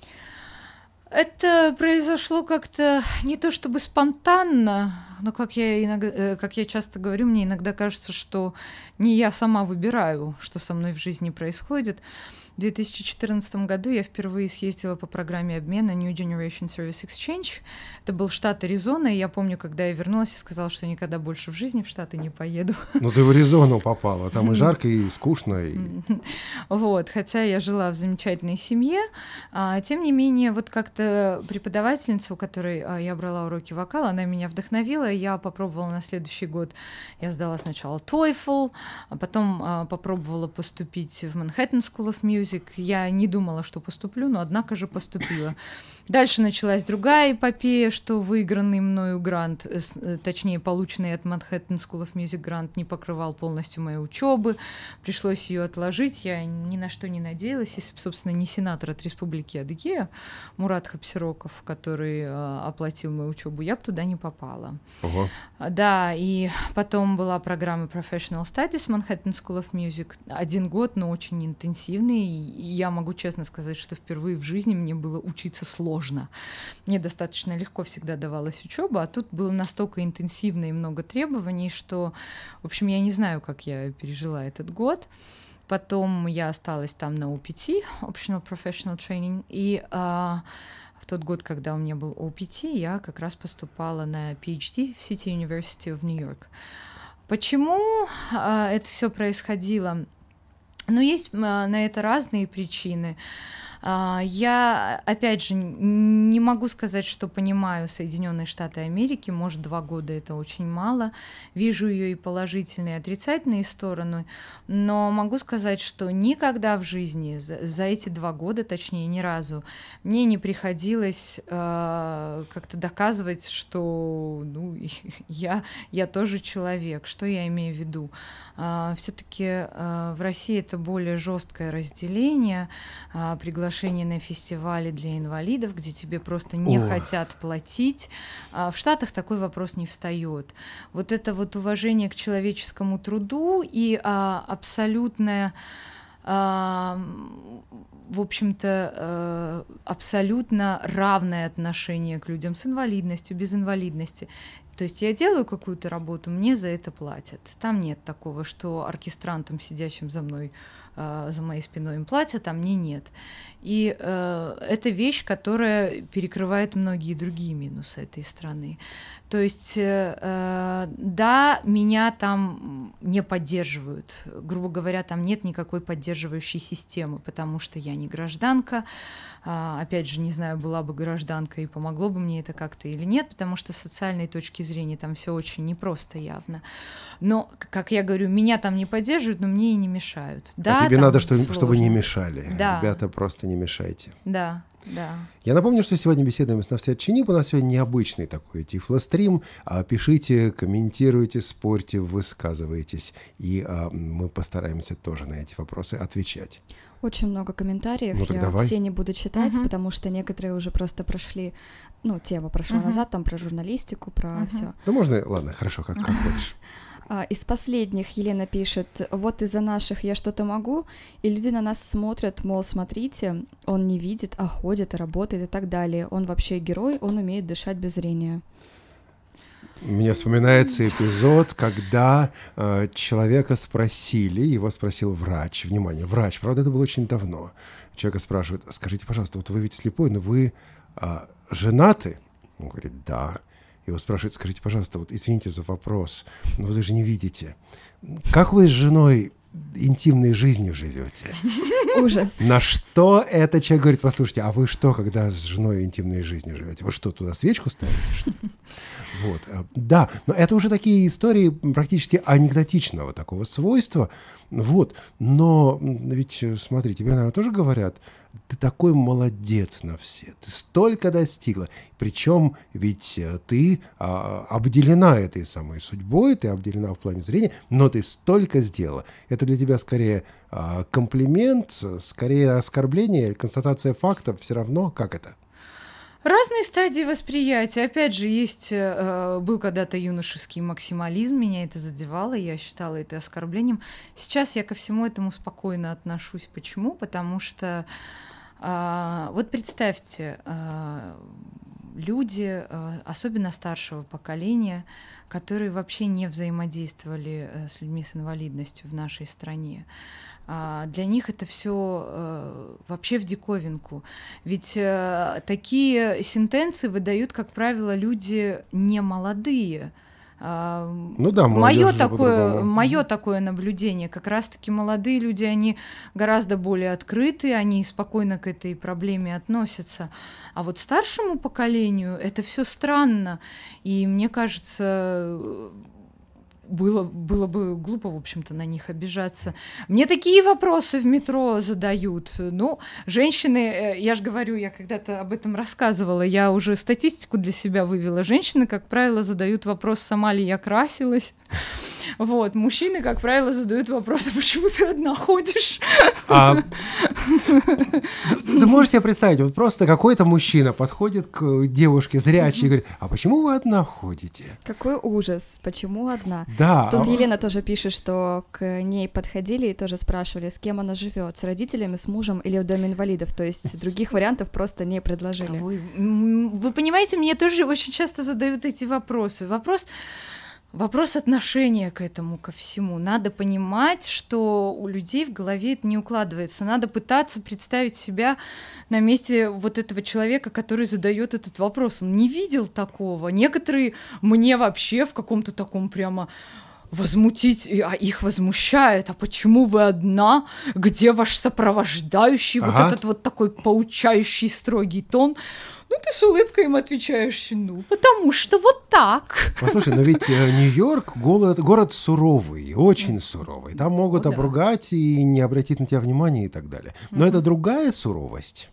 Это произошло как-то не то чтобы спонтанно, но, как я часто говорю, мне иногда кажется, что не я сама выбираю, что со мной в жизни происходит. В 2014 году я впервые съездила по программе обмена New Generation Service Exchange. Это был штат Аризона, и я помню, когда я вернулась и сказала, что никогда больше в жизни в Штаты не поеду. Ну ты в Аризону попала, там и жарко, и скучно. Вот, хотя я жила в замечательной семье, тем не менее, вот как-то преподавательница, у которой я брала уроки вокала, она меня вдохновила, и я попробовала на следующий год. Я сдала сначала TOEFL, а потом попробовала поступить в Manhattan School of Music. Я не думала, что поступлю, но однако же поступила. Дальше началась другая эпопея, что выигранный мною грант, точнее, полученный от Manhattan School of Music грант, не покрывал полностью моей учебы. Пришлось ее отложить, я ни на что не надеялась. Если бы, собственно, не сенатор от Республики Адыгея Мурат Хапсироков, который оплатил мою учебу, я бы туда не попала. Ого. Да, и потом была программа Professional Studies Manhattan School of Music. 1 год, но очень интенсивный. И я могу честно сказать, что впервые в жизни мне было учиться сложно. Мне достаточно легко всегда давалась учеба, а тут было настолько интенсивно и много требований, что, в общем, я не знаю, как я пережила этот год. Потом я осталась там на OPT, Optional Professional Training, и в тот год, когда у меня был OPT, я как раз поступала на PhD в City University of New York. Почему это все происходило? Ну, есть на это разные причины. Я, опять же, не могу сказать, что понимаю Соединенные Штаты Америки, может, 2 года это очень мало, вижу ее и положительные, и отрицательные стороны, но могу сказать, что никогда в жизни, за эти 2 года, точнее, ни разу, мне не приходилось как-то доказывать, что я тоже человек. Что я имею в виду? Все-таки в России это более жесткое разделение, приглашение на фестивали для инвалидов, где тебе просто не хотят платить. В Штатах такой вопрос не встает. Вот это вот уважение к человеческому труду и абсолютное, в общем-то, абсолютно равное отношение к людям с инвалидностью, без инвалидности. То есть я делаю какую-то работу, мне за это платят. Там нет такого, что оркестрантам, сидящим за моей спиной, им платят, а мне нет. И это вещь, которая перекрывает многие другие минусы этой страны. То есть, да, меня там не поддерживают. Грубо говоря, там нет никакой поддерживающей системы, потому что я не гражданка. Опять же, не знаю, была бы гражданка и помогло бы мне это как-то или нет, потому что с социальной точки зрения там все очень непросто явно. Но, как я говорю, меня там не поддерживают, но мне и не мешают. Да, тебе надо, чтобы не мешали. Да. Ребята, просто не мешайте. Да. Да. Я напомню, что сегодня беседуем с Навсет Чинип. У нас сегодня необычный такой тифлострим. Пишите, комментируйте, спорьте, высказывайтесь. И мы постараемся тоже на эти вопросы отвечать. Очень много комментариев, Ну, я давай. все не буду читать, потому что некоторые уже просто прошли тема прошла назад, там про журналистику, про все. Ну, можно, ладно, хорошо, как хочешь. Из последних Елена пишет: вот из-за наших я что-то могу, и люди на нас смотрят, мол, смотрите, он не видит, а ходит, работает и так далее. Он вообще герой, он умеет дышать без зрения. Мне вспоминается эпизод, когда человека спросили, его спросил врач, внимание, врач, правда, это было очень давно. Человека спрашивают: скажите, пожалуйста, вот вы ведь слепой, но вы женаты? Он говорит: да. Его спрашивают: скажите, пожалуйста, вот извините за вопрос, но вы же не видите. Как вы с женой интимной жизнью живете? Ужас. На что этот человек говорит: послушайте, а вы что, когда с женой интимной жизнью живете? Вы что, туда свечку ставите, что ли? Вот. Да, но это уже такие истории практически анекдотичного такого свойства. Вот. Но ведь, смотри, тебе, наверное, тоже говорят: ты такой молодец на все, ты столько достигла. Причем ведь ты обделена этой самой судьбой, ты обделена в плане зрения, но ты столько сделала. Это для тебя скорее комплимент, скорее оскорбление или констатация фактов, все равно, как это? Разные стадии восприятия. Опять же, был когда-то юношеский максимализм, меня это задевало, я считала это оскорблением. Сейчас я ко всему этому спокойно отношусь. Почему? Потому что, вот представьте, люди, особенно старшего поколения, которые вообще не взаимодействовали с людьми с инвалидностью в нашей стране. Для них это все вообще в диковинку. Ведь такие сентенции выдают, как правило, люди не молодые. Ну да, мое такое наблюдение. Как раз-таки молодые люди, они гораздо более открыты, они спокойно к этой проблеме относятся. А вот старшему поколению это все странно. И мне кажется, было бы глупо, в общем-то, на них обижаться. Мне такие вопросы в метро задают. Ну, женщины, я же говорю, я когда-то об этом рассказывала, я уже статистику для себя вывела. Женщины, как правило, задают вопрос: сама ли я красилась? Вот. Мужчины, как правило, задают вопрос: а почему ты одна ходишь? Ты можешь себе представить, вот просто какой-то мужчина подходит к девушке зрячей и говорит: а почему вы одна ходите? Какой ужас, почему одна? Да. Тут Елена тоже пишет, что к ней подходили и тоже спрашивали, с кем она живет, с родителями, с мужем или в доме инвалидов. То есть других вариантов просто не предложили. Вы понимаете, мне тоже очень часто задают эти вопросы. Вопрос отношения к этому, ко всему. Надо понимать, что у людей в голове это не укладывается. Надо пытаться представить себя на месте вот этого человека, который задает этот вопрос. Он не видел такого. Некоторые мне вообще в каком-то таком прямо их возмущает. А почему вы одна? Где ваш сопровождающий? Вот этот вот такой поучающий строгий тон. Ну, ты с улыбкой им отвечаешь: ну, потому что вот так. Послушай, но ведь Нью-Йорк город суровый, очень суровый. Там могут обругать и не обратить на тебя внимания и так далее. Но это другая суровость.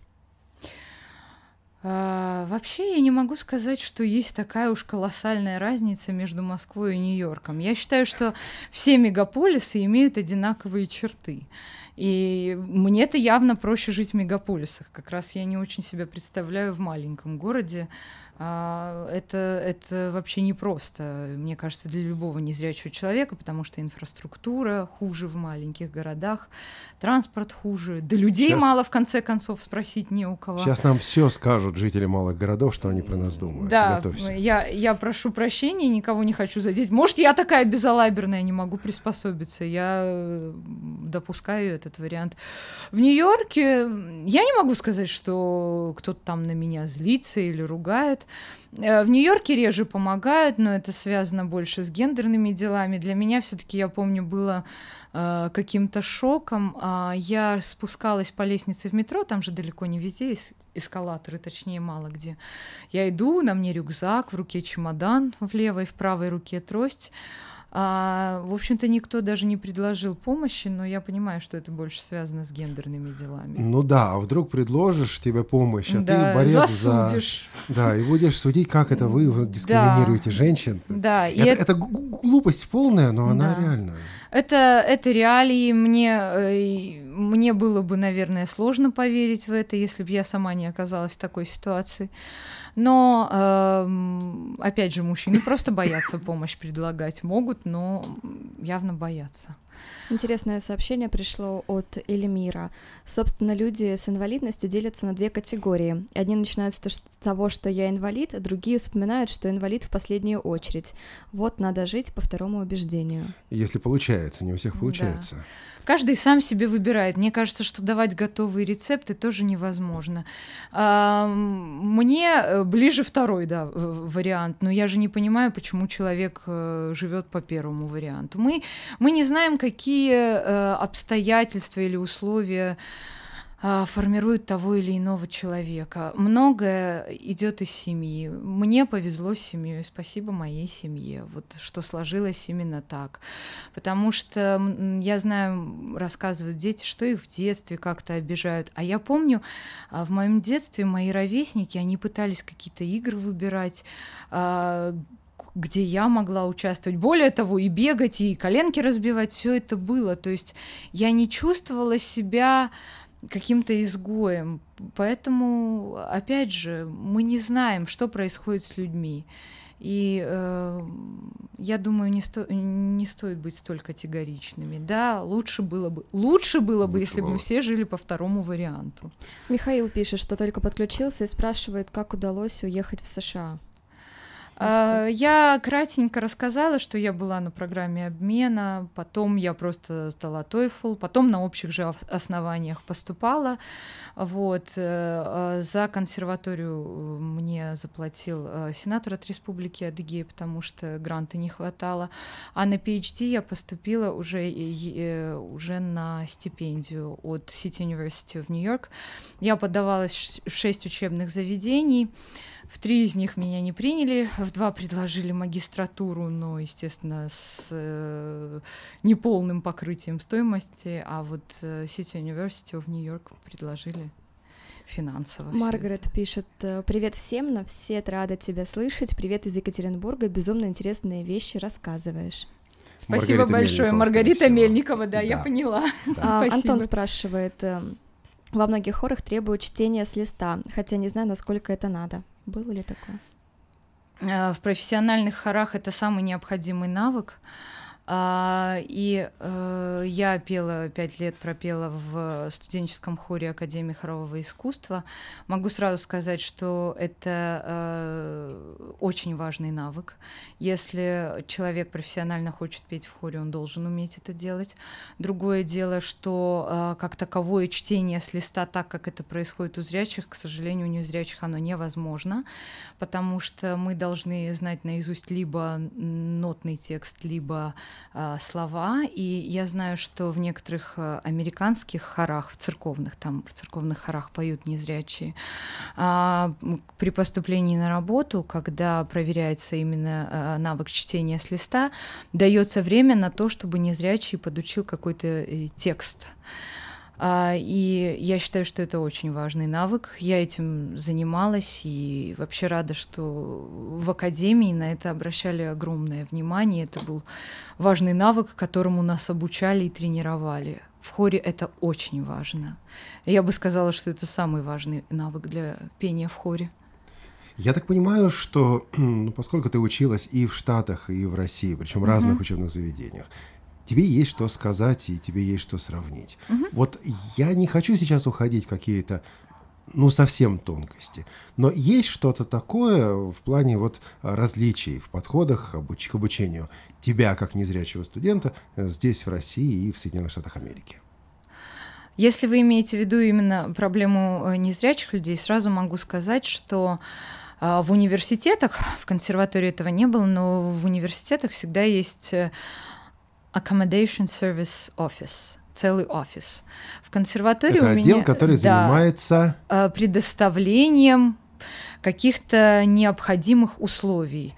Вообще я не могу сказать, что есть такая уж колоссальная разница между Москвой и Нью-Йорком. Я считаю, что все мегаполисы имеют одинаковые черты. И мне-то явно проще жить в мегаполисах. Как раз я не очень себя представляю в маленьком городе. Это вообще непросто, мне кажется, для любого незрячего человека, потому что инфраструктура хуже в маленьких городах, транспорт хуже, да людей мало, в конце концов, спросить не у кого. Сейчас нам все скажут жители малых городов, что они про нас думают. Да, я прошу прощения, никого не хочу задеть. Может, я такая безалаберная, не могу приспособиться, я допускаю этот вариант. В Нью-Йорке я не могу сказать, что кто-то там на меня злится или ругает. В Нью-Йорке реже помогают, но это связано больше с гендерными делами. Для меня все-таки, я помню, было каким-то шоком. Я спускалась по лестнице в метро, там же далеко не везде эскалаторы, точнее, мало где. Я иду, на мне рюкзак, в руке чемодан, в левой, в правой руке трость. В общем-то, никто даже не предложил помощи, но я понимаю, что это больше связано с гендерными делами. Ну да, а вдруг предложишь тебе помощь, а да, ты борец засудишь. Да, и будешь судить, как это вы дискриминируете женщин. Да. Это глупость полная, но она реальная. Это реалии. мне было бы, наверное, сложно поверить в это, если бы я сама не оказалась в такой ситуации. Но, опять же, мужчины просто боятся помощь предлагать. Могут, но явно боятся. Интересное сообщение пришло от Эльмира. Собственно, люди с инвалидностью делятся на две категории. Одни начинают с того, что я инвалид, а другие вспоминают, что инвалид в последнюю очередь. Вот надо жить по второму убеждению. Если получается, не у всех получается. Да. Каждый сам себе выбирает. Мне кажется, что давать готовые рецепты тоже невозможно. Мне ближе второй, да, вариант, но я же не понимаю, почему человек живет по первому варианту. Мы не знаем, какие обстоятельства или условия формируют того или иного человека. Многое идет из семьи. Мне повезло с семьей, спасибо моей семье, вот что сложилось именно так. Потому что я знаю, рассказывают дети, что их в детстве как-то обижают. А я помню, в моем детстве мои ровесники, они пытались какие-то игры выбирать, где я могла участвовать. Более того, и бегать, и коленки разбивать, все это было. То есть я не чувствовала себя каким-то изгоем. Поэтому, опять же, мы не знаем, что происходит с людьми. И я думаю, не стоит быть столь категоричными. Да, лучше было бы, если бы мы все жили по второму варианту. Михаил пишет, что только подключился и спрашивает, как удалось уехать в США. Я кратенько рассказала, что я была на программе обмена, потом я просто сдала TOEFL, потом на общих же основаниях поступала. Вот. За консерваторию мне заплатил сенатор от Республики Адыгея, потому что гранта не хватало. А на PhD я поступила уже на стипендию от City University of New York. Я подавалась в 6 учебных заведений. В 3 из них меня не приняли, в 2 предложили магистратуру, но, естественно, с неполным покрытием стоимости, а вот City University of New York предложили финансово. Маргарет пишет: «Привет всем, на все рада тебя слышать. Привет из Екатеринбурга, безумно интересные вещи рассказываешь». Спасибо большое, Маргарита Мельникова, да, я поняла. Да. Антон спрашивает: во многих хорах требуют чтения с листа, хотя не знаю, насколько это надо. Было ли такое? В профессиональных хорах это самый необходимый навык. И я пела 5 лет, пропела в студенческом хоре Академии хорового искусства. Могу сразу сказать, что это очень важный навык. Если человек профессионально хочет петь в хоре, он должен уметь это делать. Другое дело, что как таковое чтение с листа, так как это происходит у зрячих, к сожалению, у незрячих оно невозможно, потому что мы должны знать наизусть либо нотный текст, либо слова, и я знаю, что в некоторых американских хорах, в церковных хорах поют незрячие. При поступлении на работу, когда проверяется именно навык чтения с листа, дается время на то, чтобы незрячий подучил какой-то текст. И я считаю, что это очень важный навык. Я этим занималась и вообще рада, что в академии на это обращали огромное внимание. Это был важный навык, которому нас обучали и тренировали. В хоре это очень важно. Я бы сказала, что это самый важный навык для пения в хоре. Я так понимаю, что поскольку ты училась и в Штатах, и в России, причем в разных учебных заведениях, тебе есть что сказать, и тебе есть что сравнить. Вот я не хочу сейчас уходить в какие-то, совсем тонкости, но есть что-то такое в плане вот различий в подходах к обучению тебя, как незрячего студента, здесь, в России и в Соединенных Штатах Америки. Если вы имеете в виду именно проблему незрячих людей, сразу могу сказать, что в университетах, в консерватории этого не было, но в университетах всегда есть Accommodation Service Office, целый офис. В консерватории это у меня... отдел, который занимается... предоставлением каких-то необходимых условий.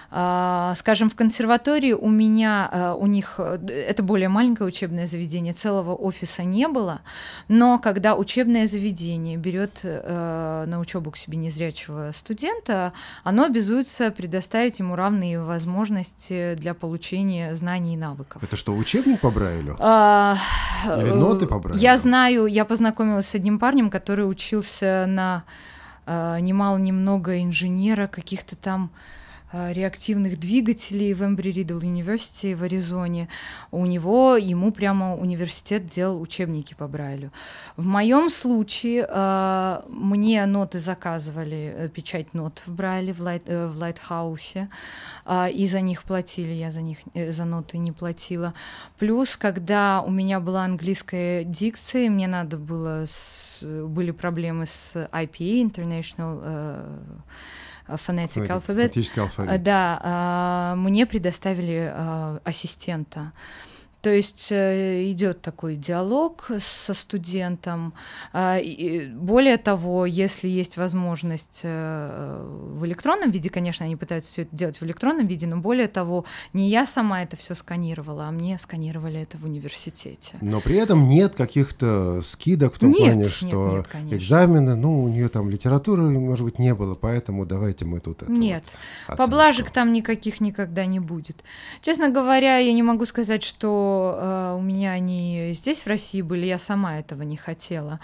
Скажем, в консерватории у них, это более маленькое учебное заведение, целого офиса не было, но когда учебное заведение берет на учебу к себе незрячего студента, оно обязуется предоставить ему равные возможности для получения знаний и навыков. Это что, учебник по Брайлю? Или ноты по Брайлю? Я знаю, я познакомилась с одним парнем, который учился на немало-немного инженера каких-то там реактивных двигателей в Эмбри-Ридл University в Аризоне. Ему прямо университет делал учебники по Брайлю. В моем случае мне ноты заказывали, печать нот в Брайле в Лайтхаусе, и за них платили, я за ноты не платила. Плюс, когда у меня была английская дикция, мне надо было, были проблемы с IPA, International Phonetic Alphabet. Да, мне предоставили ассистента. То есть идет такой диалог со студентом. Более того, если есть возможность в электронном виде, конечно, они пытаются все это делать в электронном виде, но более того, не я сама это все сканировала, а мне сканировали это в университете. Но при этом нет каких-то скидок в том плане, что экзамены, у нее там литературы, может быть, не было, поэтому давайте мы тут это. Нет, поблажек там никаких никогда не будет. Честно говоря, я не могу сказать, что у меня они здесь, в России, были, я сама этого не хотела.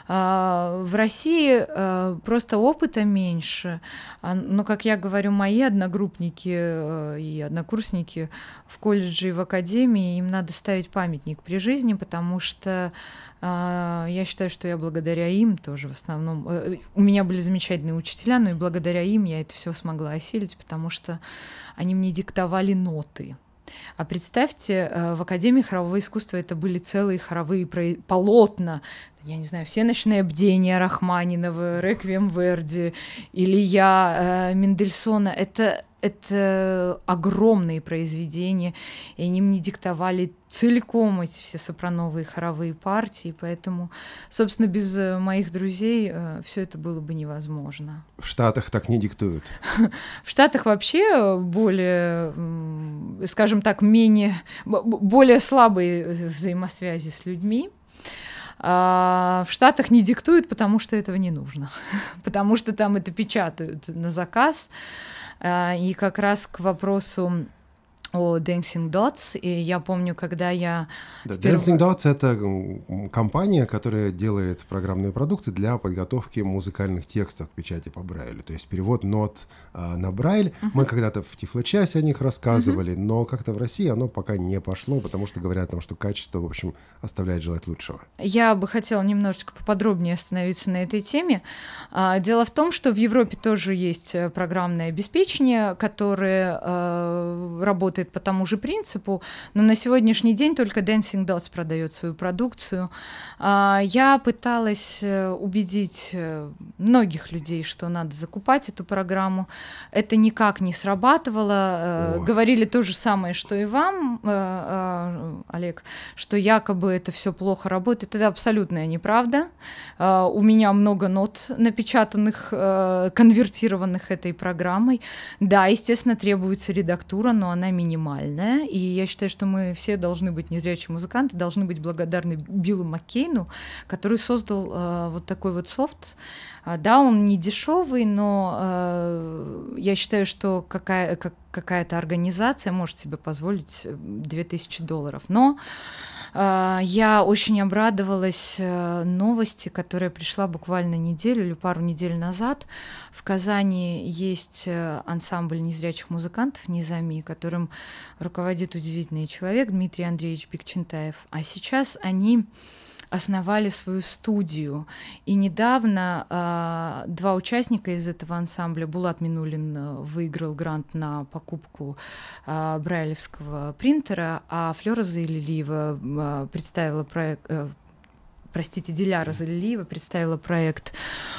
В России просто опыта меньше, но, как я говорю, мои одногруппники и однокурсники в колледже и в академии, им надо ставить памятник при жизни, потому что я считаю, что я благодаря им тоже в основном... У меня были замечательные учителя, но и благодаря им я это все смогла осилить, потому что они мне диктовали ноты. А представьте, в Академии хорового искусства это были целые хоровые полотна. Я не знаю, «Всеночное бдение» Рахманинова, «Реквием Верди», Илья Мендельсона. Это огромные произведения, и они мне диктовали целиком эти все сопрановые хоровые партии, поэтому, собственно, без моих друзей все это было бы невозможно. В Штатах так не диктуют? В Штатах вообще более, скажем так, более слабые взаимосвязи с людьми. А в Штатах не диктуют, потому что этого не нужно, потому что там это печатают на заказ. И как раз к вопросу о Dancing Dots, и я помню, когда я... Dancing Dots — это компания, которая делает программные продукты для подготовки музыкальных текстов к печати по Брайлю, то есть перевод нот на Брайль. Мы когда-то в Тифлочасе о них рассказывали, но как-то в России оно пока не пошло, потому что говорят о том, что качество, в общем, оставляет желать лучшего. Я бы хотела немножечко поподробнее остановиться на этой теме. Дело в том, что в Европе тоже есть программное обеспечение, которое работает по тому же принципу, но на сегодняшний день только Dancing Dots продает свою продукцию. Я пыталась убедить многих людей, что надо закупать эту программу. Это никак не срабатывало. Говорили то же самое, что и вам, Олег, что якобы это все плохо работает. Это абсолютная неправда. У меня много нот напечатанных, конвертированных этой программой. Да, естественно, требуется редактура, но она минимальная, и я считаю, что мы все должны быть незрячие музыканты, должны быть благодарны Биллу Маккейну, который создал вот такой вот софт. Да, он не дешевый, но я считаю, что какая-то организация может себе позволить $2000. Но я очень обрадовалась новости, которая пришла буквально неделю или пару недель назад. В Казани есть ансамбль незрячих музыкантов «Низами», которым руководит удивительный человек Дмитрий Андреевич Бекчентаев. А сейчас они основали свою студию. И недавно два участника из этого ансамбля, Булат Минулин выиграл грант на покупку брайлевского принтера, а Флёра Заилилиева представила проект... Диляра Залилиева представила проект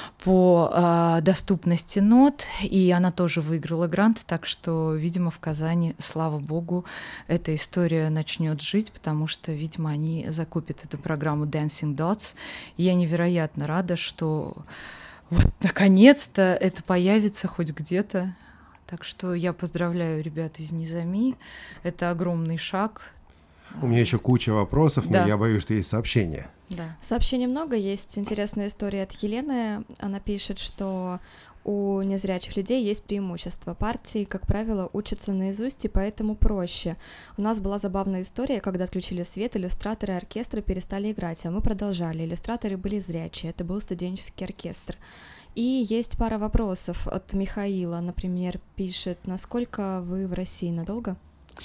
по доступности нот, и она тоже выиграла грант, так что, видимо, в Казани, слава богу, эта история начнет жить, потому что, видимо, они закупят эту программу Dancing Dots. И я невероятно рада, что вот наконец-то это появится хоть где-то. Так что я поздравляю ребят из Низами. Это огромный шаг. У меня еще куча вопросов, но Да. я боюсь, что есть сообщения. Да. Сообщений много, есть интересная история от Елены. Она пишет, что у незрячих людей есть преимущество. Партии, как правило, учатся наизусть, и поэтому проще. У нас была забавная история, когда отключили свет, иллюстраторы оркестра перестали играть, а мы продолжали. Иллюстраторы были зрячие, это был студенческий оркестр. И есть пара вопросов от Михаила, например, пишет, насколько вы в России надолго?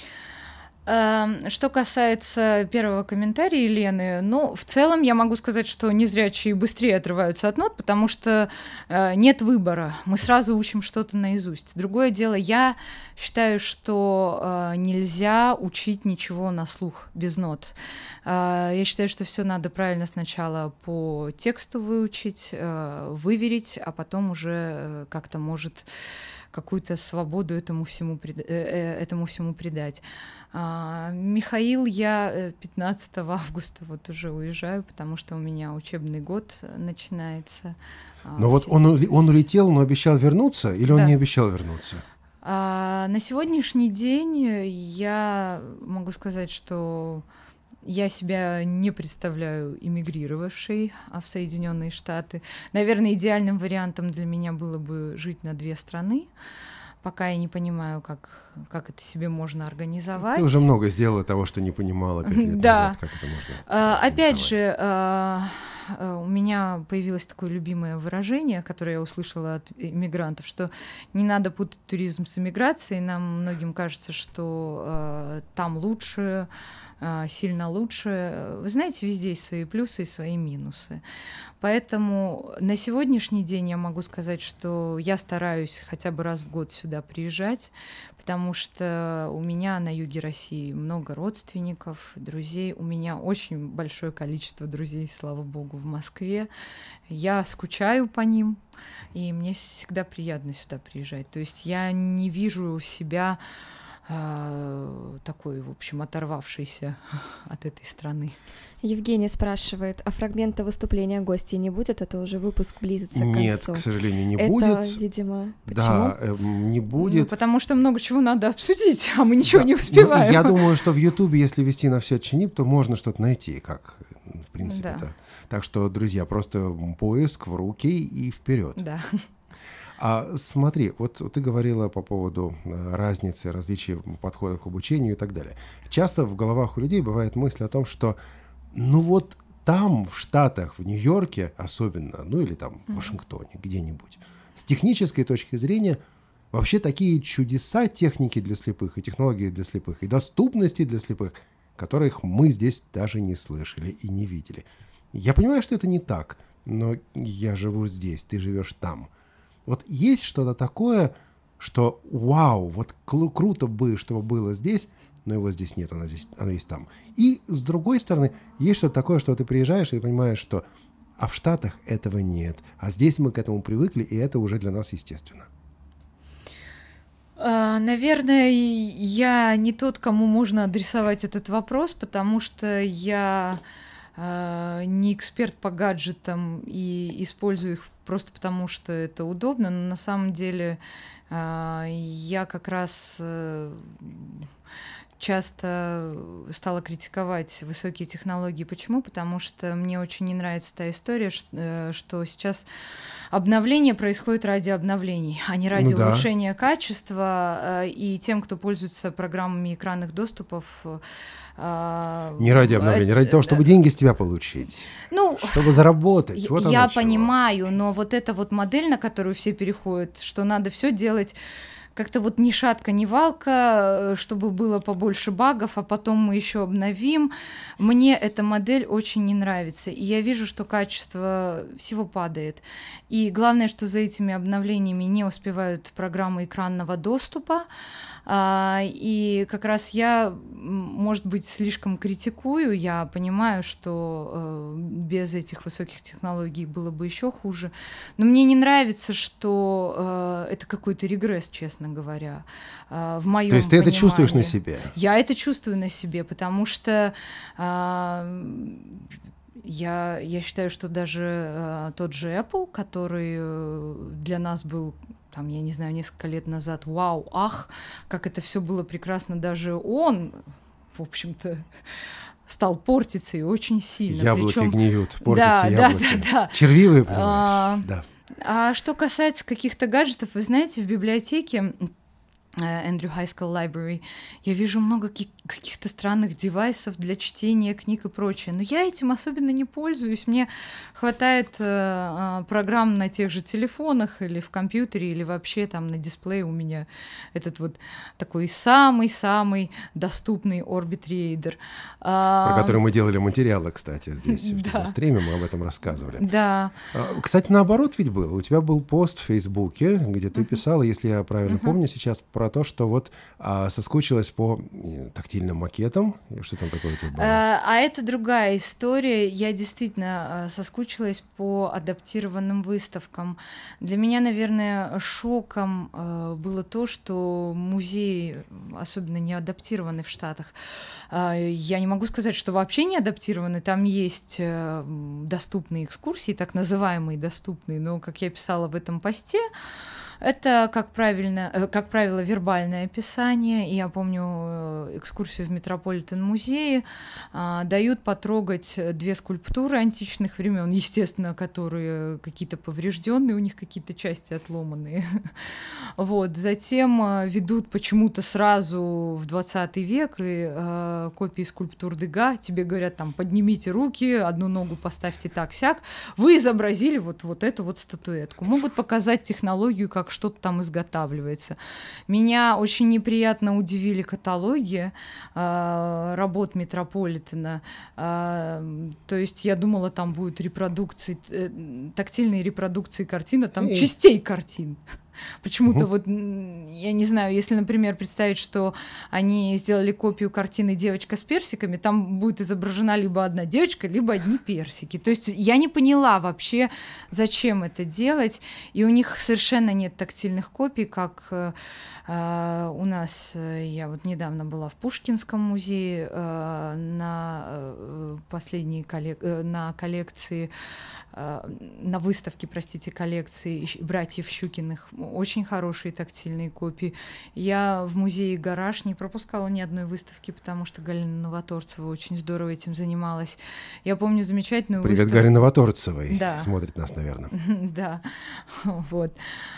Что касается первого комментария Елены, ну, в целом я могу сказать, что незрячие быстрее отрываются от нот, потому что нет выбора, мы сразу учим что-то наизусть. Другое дело, я считаю, что нельзя учить ничего на слух без нот. Я считаю, что все надо правильно сначала по тексту выучить, выверить, а потом уже как-то может какую-то свободу этому всему придать. Михаил, я 15 августа вот уже уезжаю, потому что у меня учебный год начинается. Но вот он улетел, но обещал вернуться, или он Да. не обещал вернуться? На сегодняшний день я могу сказать, что я себя не представляю эмигрировавшей в Соединенные Штаты. Наверное, идеальным вариантом для меня было бы жить на 2 страны. Пока я не понимаю, как это себе можно организовать. Ты уже много сделала того, что не понимала 5 лет Да. назад, как это можно Опять организовать. же, у меня появилось такое любимое выражение, которое я услышала от иммигрантов, что не надо путать туризм с иммиграцией. Нам многим кажется, что там лучше, сильно лучше. Вы знаете, везде есть свои плюсы и свои минусы. Поэтому на сегодняшний день я могу сказать, что я стараюсь хотя бы раз в год сюда приезжать, потому что у меня на юге России много родственников, друзей. У меня очень большое количество друзей, слава богу, в Москве. Я скучаю по ним, и мне всегда приятно сюда приезжать. То есть я не вижу себя такой, в общем, оторвавшийся от этой страны. Евгений спрашивает, а фрагмента выступления гостей не будет? Это уже выпуск близится к концу. Нет, к сожалению, не Это, будет. видимо, Да, почему? не будет. Ну, потому что много чего надо обсудить, а мы ничего Да. не успеваем. Ну, я думаю, что в Ютубе, если вести на все чинип, то можно что-то найти, как, в принципе-то. Да. Так что, друзья, просто поиск в руки и вперед. Да. А смотри, вот ты говорила по поводу разницы, различий подходов к обучению и так далее. Часто в головах у людей бывает мысль о том, что ну вот там, в Штатах, в Нью-Йорке особенно, ну или там в Вашингтоне, где-нибудь, с технической точки зрения вообще такие чудеса техники для слепых и технологии для слепых и доступности для слепых, которых мы здесь даже не слышали и не видели. Я понимаю, что это не так, но я живу здесь, ты живешь там. Вот есть что-то такое, что вау, вот круто бы, чтобы было здесь, но его здесь нет, оно есть там. И с другой стороны, есть что-то такое, что ты приезжаешь и понимаешь, что а в Штатах этого нет, а здесь мы к этому привыкли, и это уже для нас естественно. Наверное, я не тот, кому можно адресовать этот вопрос, потому что я не эксперт по гаджетам и использую их просто потому, что это удобно, но на самом деле я как раз часто стала критиковать высокие технологии. Почему? Потому что мне очень не нравится та история, что сейчас обновление происходит ради обновлений, а не ради улучшения качества. И тем, кто пользуется программами экранных доступов, не ради обновления, ради того, чтобы деньги с тебя получить, чтобы заработать. Вот я понимаю, но вот эта вот модель, на которую все переходят, что надо все делать как-то вот ни шатка, ни валка, чтобы было побольше багов, а потом мы еще обновим. Мне эта модель очень не нравится, и я вижу, что качество всего падает. И главное, что за этими обновлениями не успевают программы экранного доступа. И как раз я, может быть, слишком критикую, я понимаю, что без этих высоких технологий было бы еще хуже, но мне не нравится, что это какой-то регресс, честно говоря, в моем понимании. То есть ты это чувствуешь на себе? Я это чувствую на себе, потому что я считаю, что даже тот же Apple, который для нас был там, я не знаю, несколько лет назад, вау, ах, как это все было прекрасно, даже он, в общем-то, стал портиться и очень сильно. Яблоки гниют, да, портятся яблоки. Да. Червивые, понимаешь? Да. А что касается каких-то гаджетов, вы знаете, в библиотеке Andrew High School Library я вижу много каких-то странных девайсов для чтения книг и прочее, но я этим особенно не пользуюсь. Мне хватает программ на тех же телефонах или в компьютере, или вообще там на дисплее у меня этот вот такой самый-самый доступный Orbit Reader. Про который мы делали материалы, кстати, здесь в стриме, мы об этом рассказывали. Да. Кстати, наоборот ведь было. У тебя был пост в Фейсбуке, где ты писала, если я правильно помню сейчас, про то, что вот соскучилась по тактильным макетам. Что там такое у тебя было? А это другая история. Я действительно соскучилась по адаптированным выставкам. Для меня, наверное, шоком было то, что музеи, особенно не адаптированы в Штатах. Я не могу сказать, что вообще не адаптированы. Там есть доступные экскурсии, так называемые доступные, но, как я писала в этом посте, это, как правило, вербальное описание. Я помню экскурсию в Метрополитен-музее. Дают потрогать 2 скульптуры античных времен, естественно, которые какие-то поврежденные, у них какие-то части отломанные. Вот. Затем ведут почему-то сразу в 20 век и копии скульптур Дега. Тебе говорят, там, поднимите руки, одну ногу поставьте так-сяк. Вы изобразили вот эту вот статуэтку. Могут показать технологию, как что-то там изготавливается. Меня очень неприятно удивили каталоги работ Метрополитена. То есть я думала, там будут репродукции, тактильные репродукции картин, а там частей картин. Почему-то вот, я не знаю, если, например, представить, что они сделали копию картины «Девочка с персиками», там будет изображена либо одна девочка, либо одни персики. То есть я не поняла вообще, зачем это делать, и у них совершенно нет тактильных копий, как у нас. Я вот недавно была в Пушкинском музее на последней на коллекции, на выставке, простите, коллекции братьев Щукиных. Очень хорошие тактильные копии. Я в музее «Гараж» не пропускала ни одной выставки, потому что Галина Новоторцева очень здорово этим занималась. Я помню замечательную выставку. Привет Галине Новоторцевой. Да. Смотрит нас, наверное. Да, вот.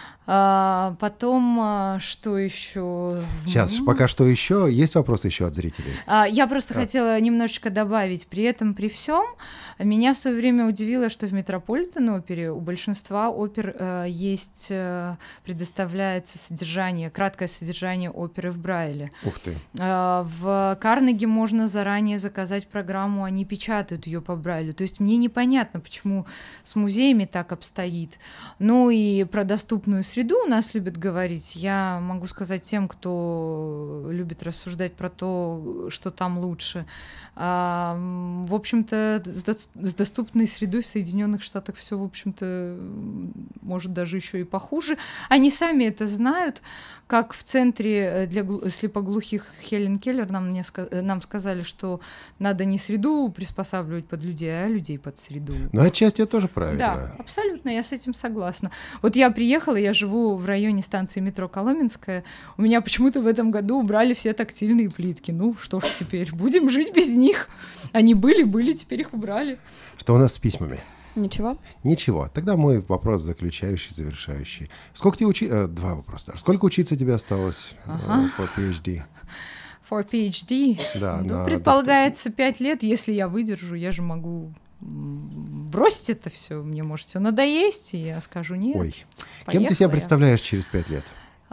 Потом, что еще? Сейчас, пока что еще. Есть вопросы еще от зрителей? Я просто хотела немножечко добавить. При этом, при всем, меня в свое время удивило, что в Метрополитен-опере у большинства опер есть, предоставляется содержание, краткое содержание оперы в Брайле. Ух ты. В Карнеги можно заранее заказать программу, они печатают ее по Брайлю. То есть мне непонятно, почему с музеями так обстоит. Ну и про доступную среду у нас любят говорить. Я могу сказать тем, кто любит рассуждать про то, что там лучше. В общем-то, с доступной средой в Соединенных Штатах все, в общем-то, может даже еще и похуже. Они сами это знают. Как в центре для слепоглухих Хелен Келлер нам сказали, что надо не среду приспосабливать под людей, а людей под среду. Ну, отчасти это тоже правильно. Да, абсолютно, я с этим согласна. Вот я приехала, я живу в районе станции метро Коломенская. У меня почему-то в этом году убрали все тактильные плитки. Ну, что ж теперь, будем жить без них. Они были, теперь их убрали. Что у нас с письмами? Ничего. Ничего. Тогда мой вопрос заключающий, завершающий. Сколько тебе два вопроса даже. Сколько учиться тебе осталось for PhD? For PhD? Да. Ну, предполагается 5 лет, если я выдержу, я же могу бросить это все. Мне может все надоесть, и я скажу нет. Ой. Кем ты себя представляешь через 5 лет?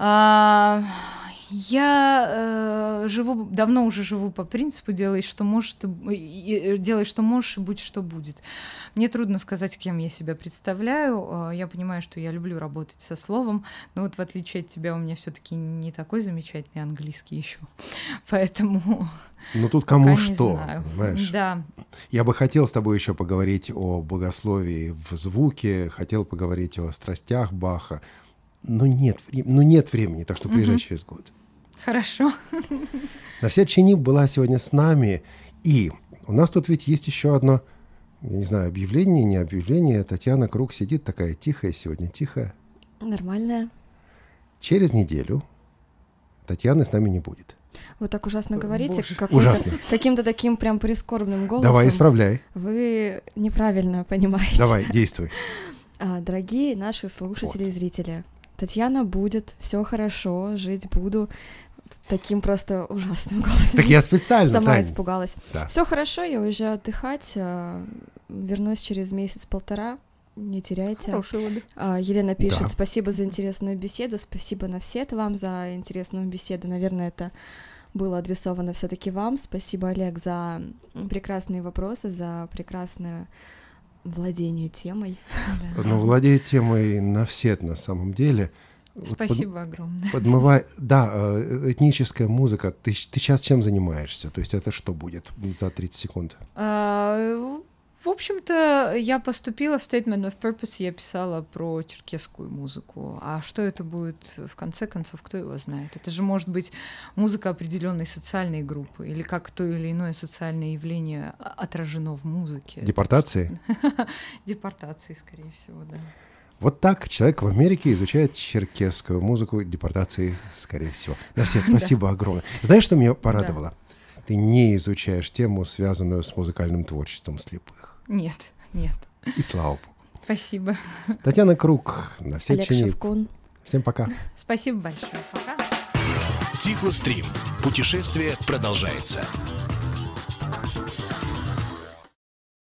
Я давно уже живу по принципу делай, что можешь, и будь что будет. Мне трудно сказать, кем я себя представляю. Я понимаю, что я люблю работать со словом, но вот в отличие от тебя у меня все-таки не такой замечательный английский еще. Поэтому... Ну тут кому что, понимаешь? Да. Я бы хотел с тобой еще поговорить о богословии в звуке, хотел поговорить о страстях Баха. Но нет времени, так что приезжай через год. Хорошо. Нався Чинип была сегодня с нами. И у нас тут ведь есть еще одно, я не знаю, объявление, не объявление. Татьяна Круг сидит такая тихая сегодня, тихая. Нормальная. через неделю Татьяны с нами не будет. Вы так ужасно говорите, Ужасно. каким-то таким прям прискорбным голосом. Давай, исправляй. Вы неправильно понимаете. Давай, действуй. Дорогие наши слушатели и зрители, Татьяна будет, все хорошо, жить буду. Таким просто ужасным голосом. Так я специально, Сама Тань. испугалась. Да. Все хорошо, я уезжаю отдыхать, вернусь через месяц-полтора. Не теряйте. Хорошие воды. Елена пишет, Да. Спасибо за интересную беседу, спасибо Нафсет вам за интересную беседу. Наверное, это было адресовано все-таки вам. Спасибо, Олег, за прекрасные вопросы, за прекрасное владение темой. Да. Ну, владеет темой Нафсет на самом деле. Спасибо огромное. Да, этническая музыка. Ты сейчас чем занимаешься? То есть это что будет за 30 секунд? В общем-то, я поступила в Statement of Purpose, я писала про черкесскую музыку. А что это будет, в конце концов, кто его знает? Это же может быть музыка определенной социальной группы, или как то или иное социальное явление отражено в музыке. Депортации? Депортации, скорее всего, да. Вот так человек в Америке изучает черкесскую музыку, депортации, скорее всего. Нафсет, спасибо огромное. Знаешь, что меня порадовало? Ты не изучаешь тему, связанную с музыкальным творчеством слепых. Нет. И слава богу. Спасибо. Татьяна Круг, Нафсет Чиниев. Всем пока. Спасибо большое. Пока. Тифлострим. Путешествие продолжается.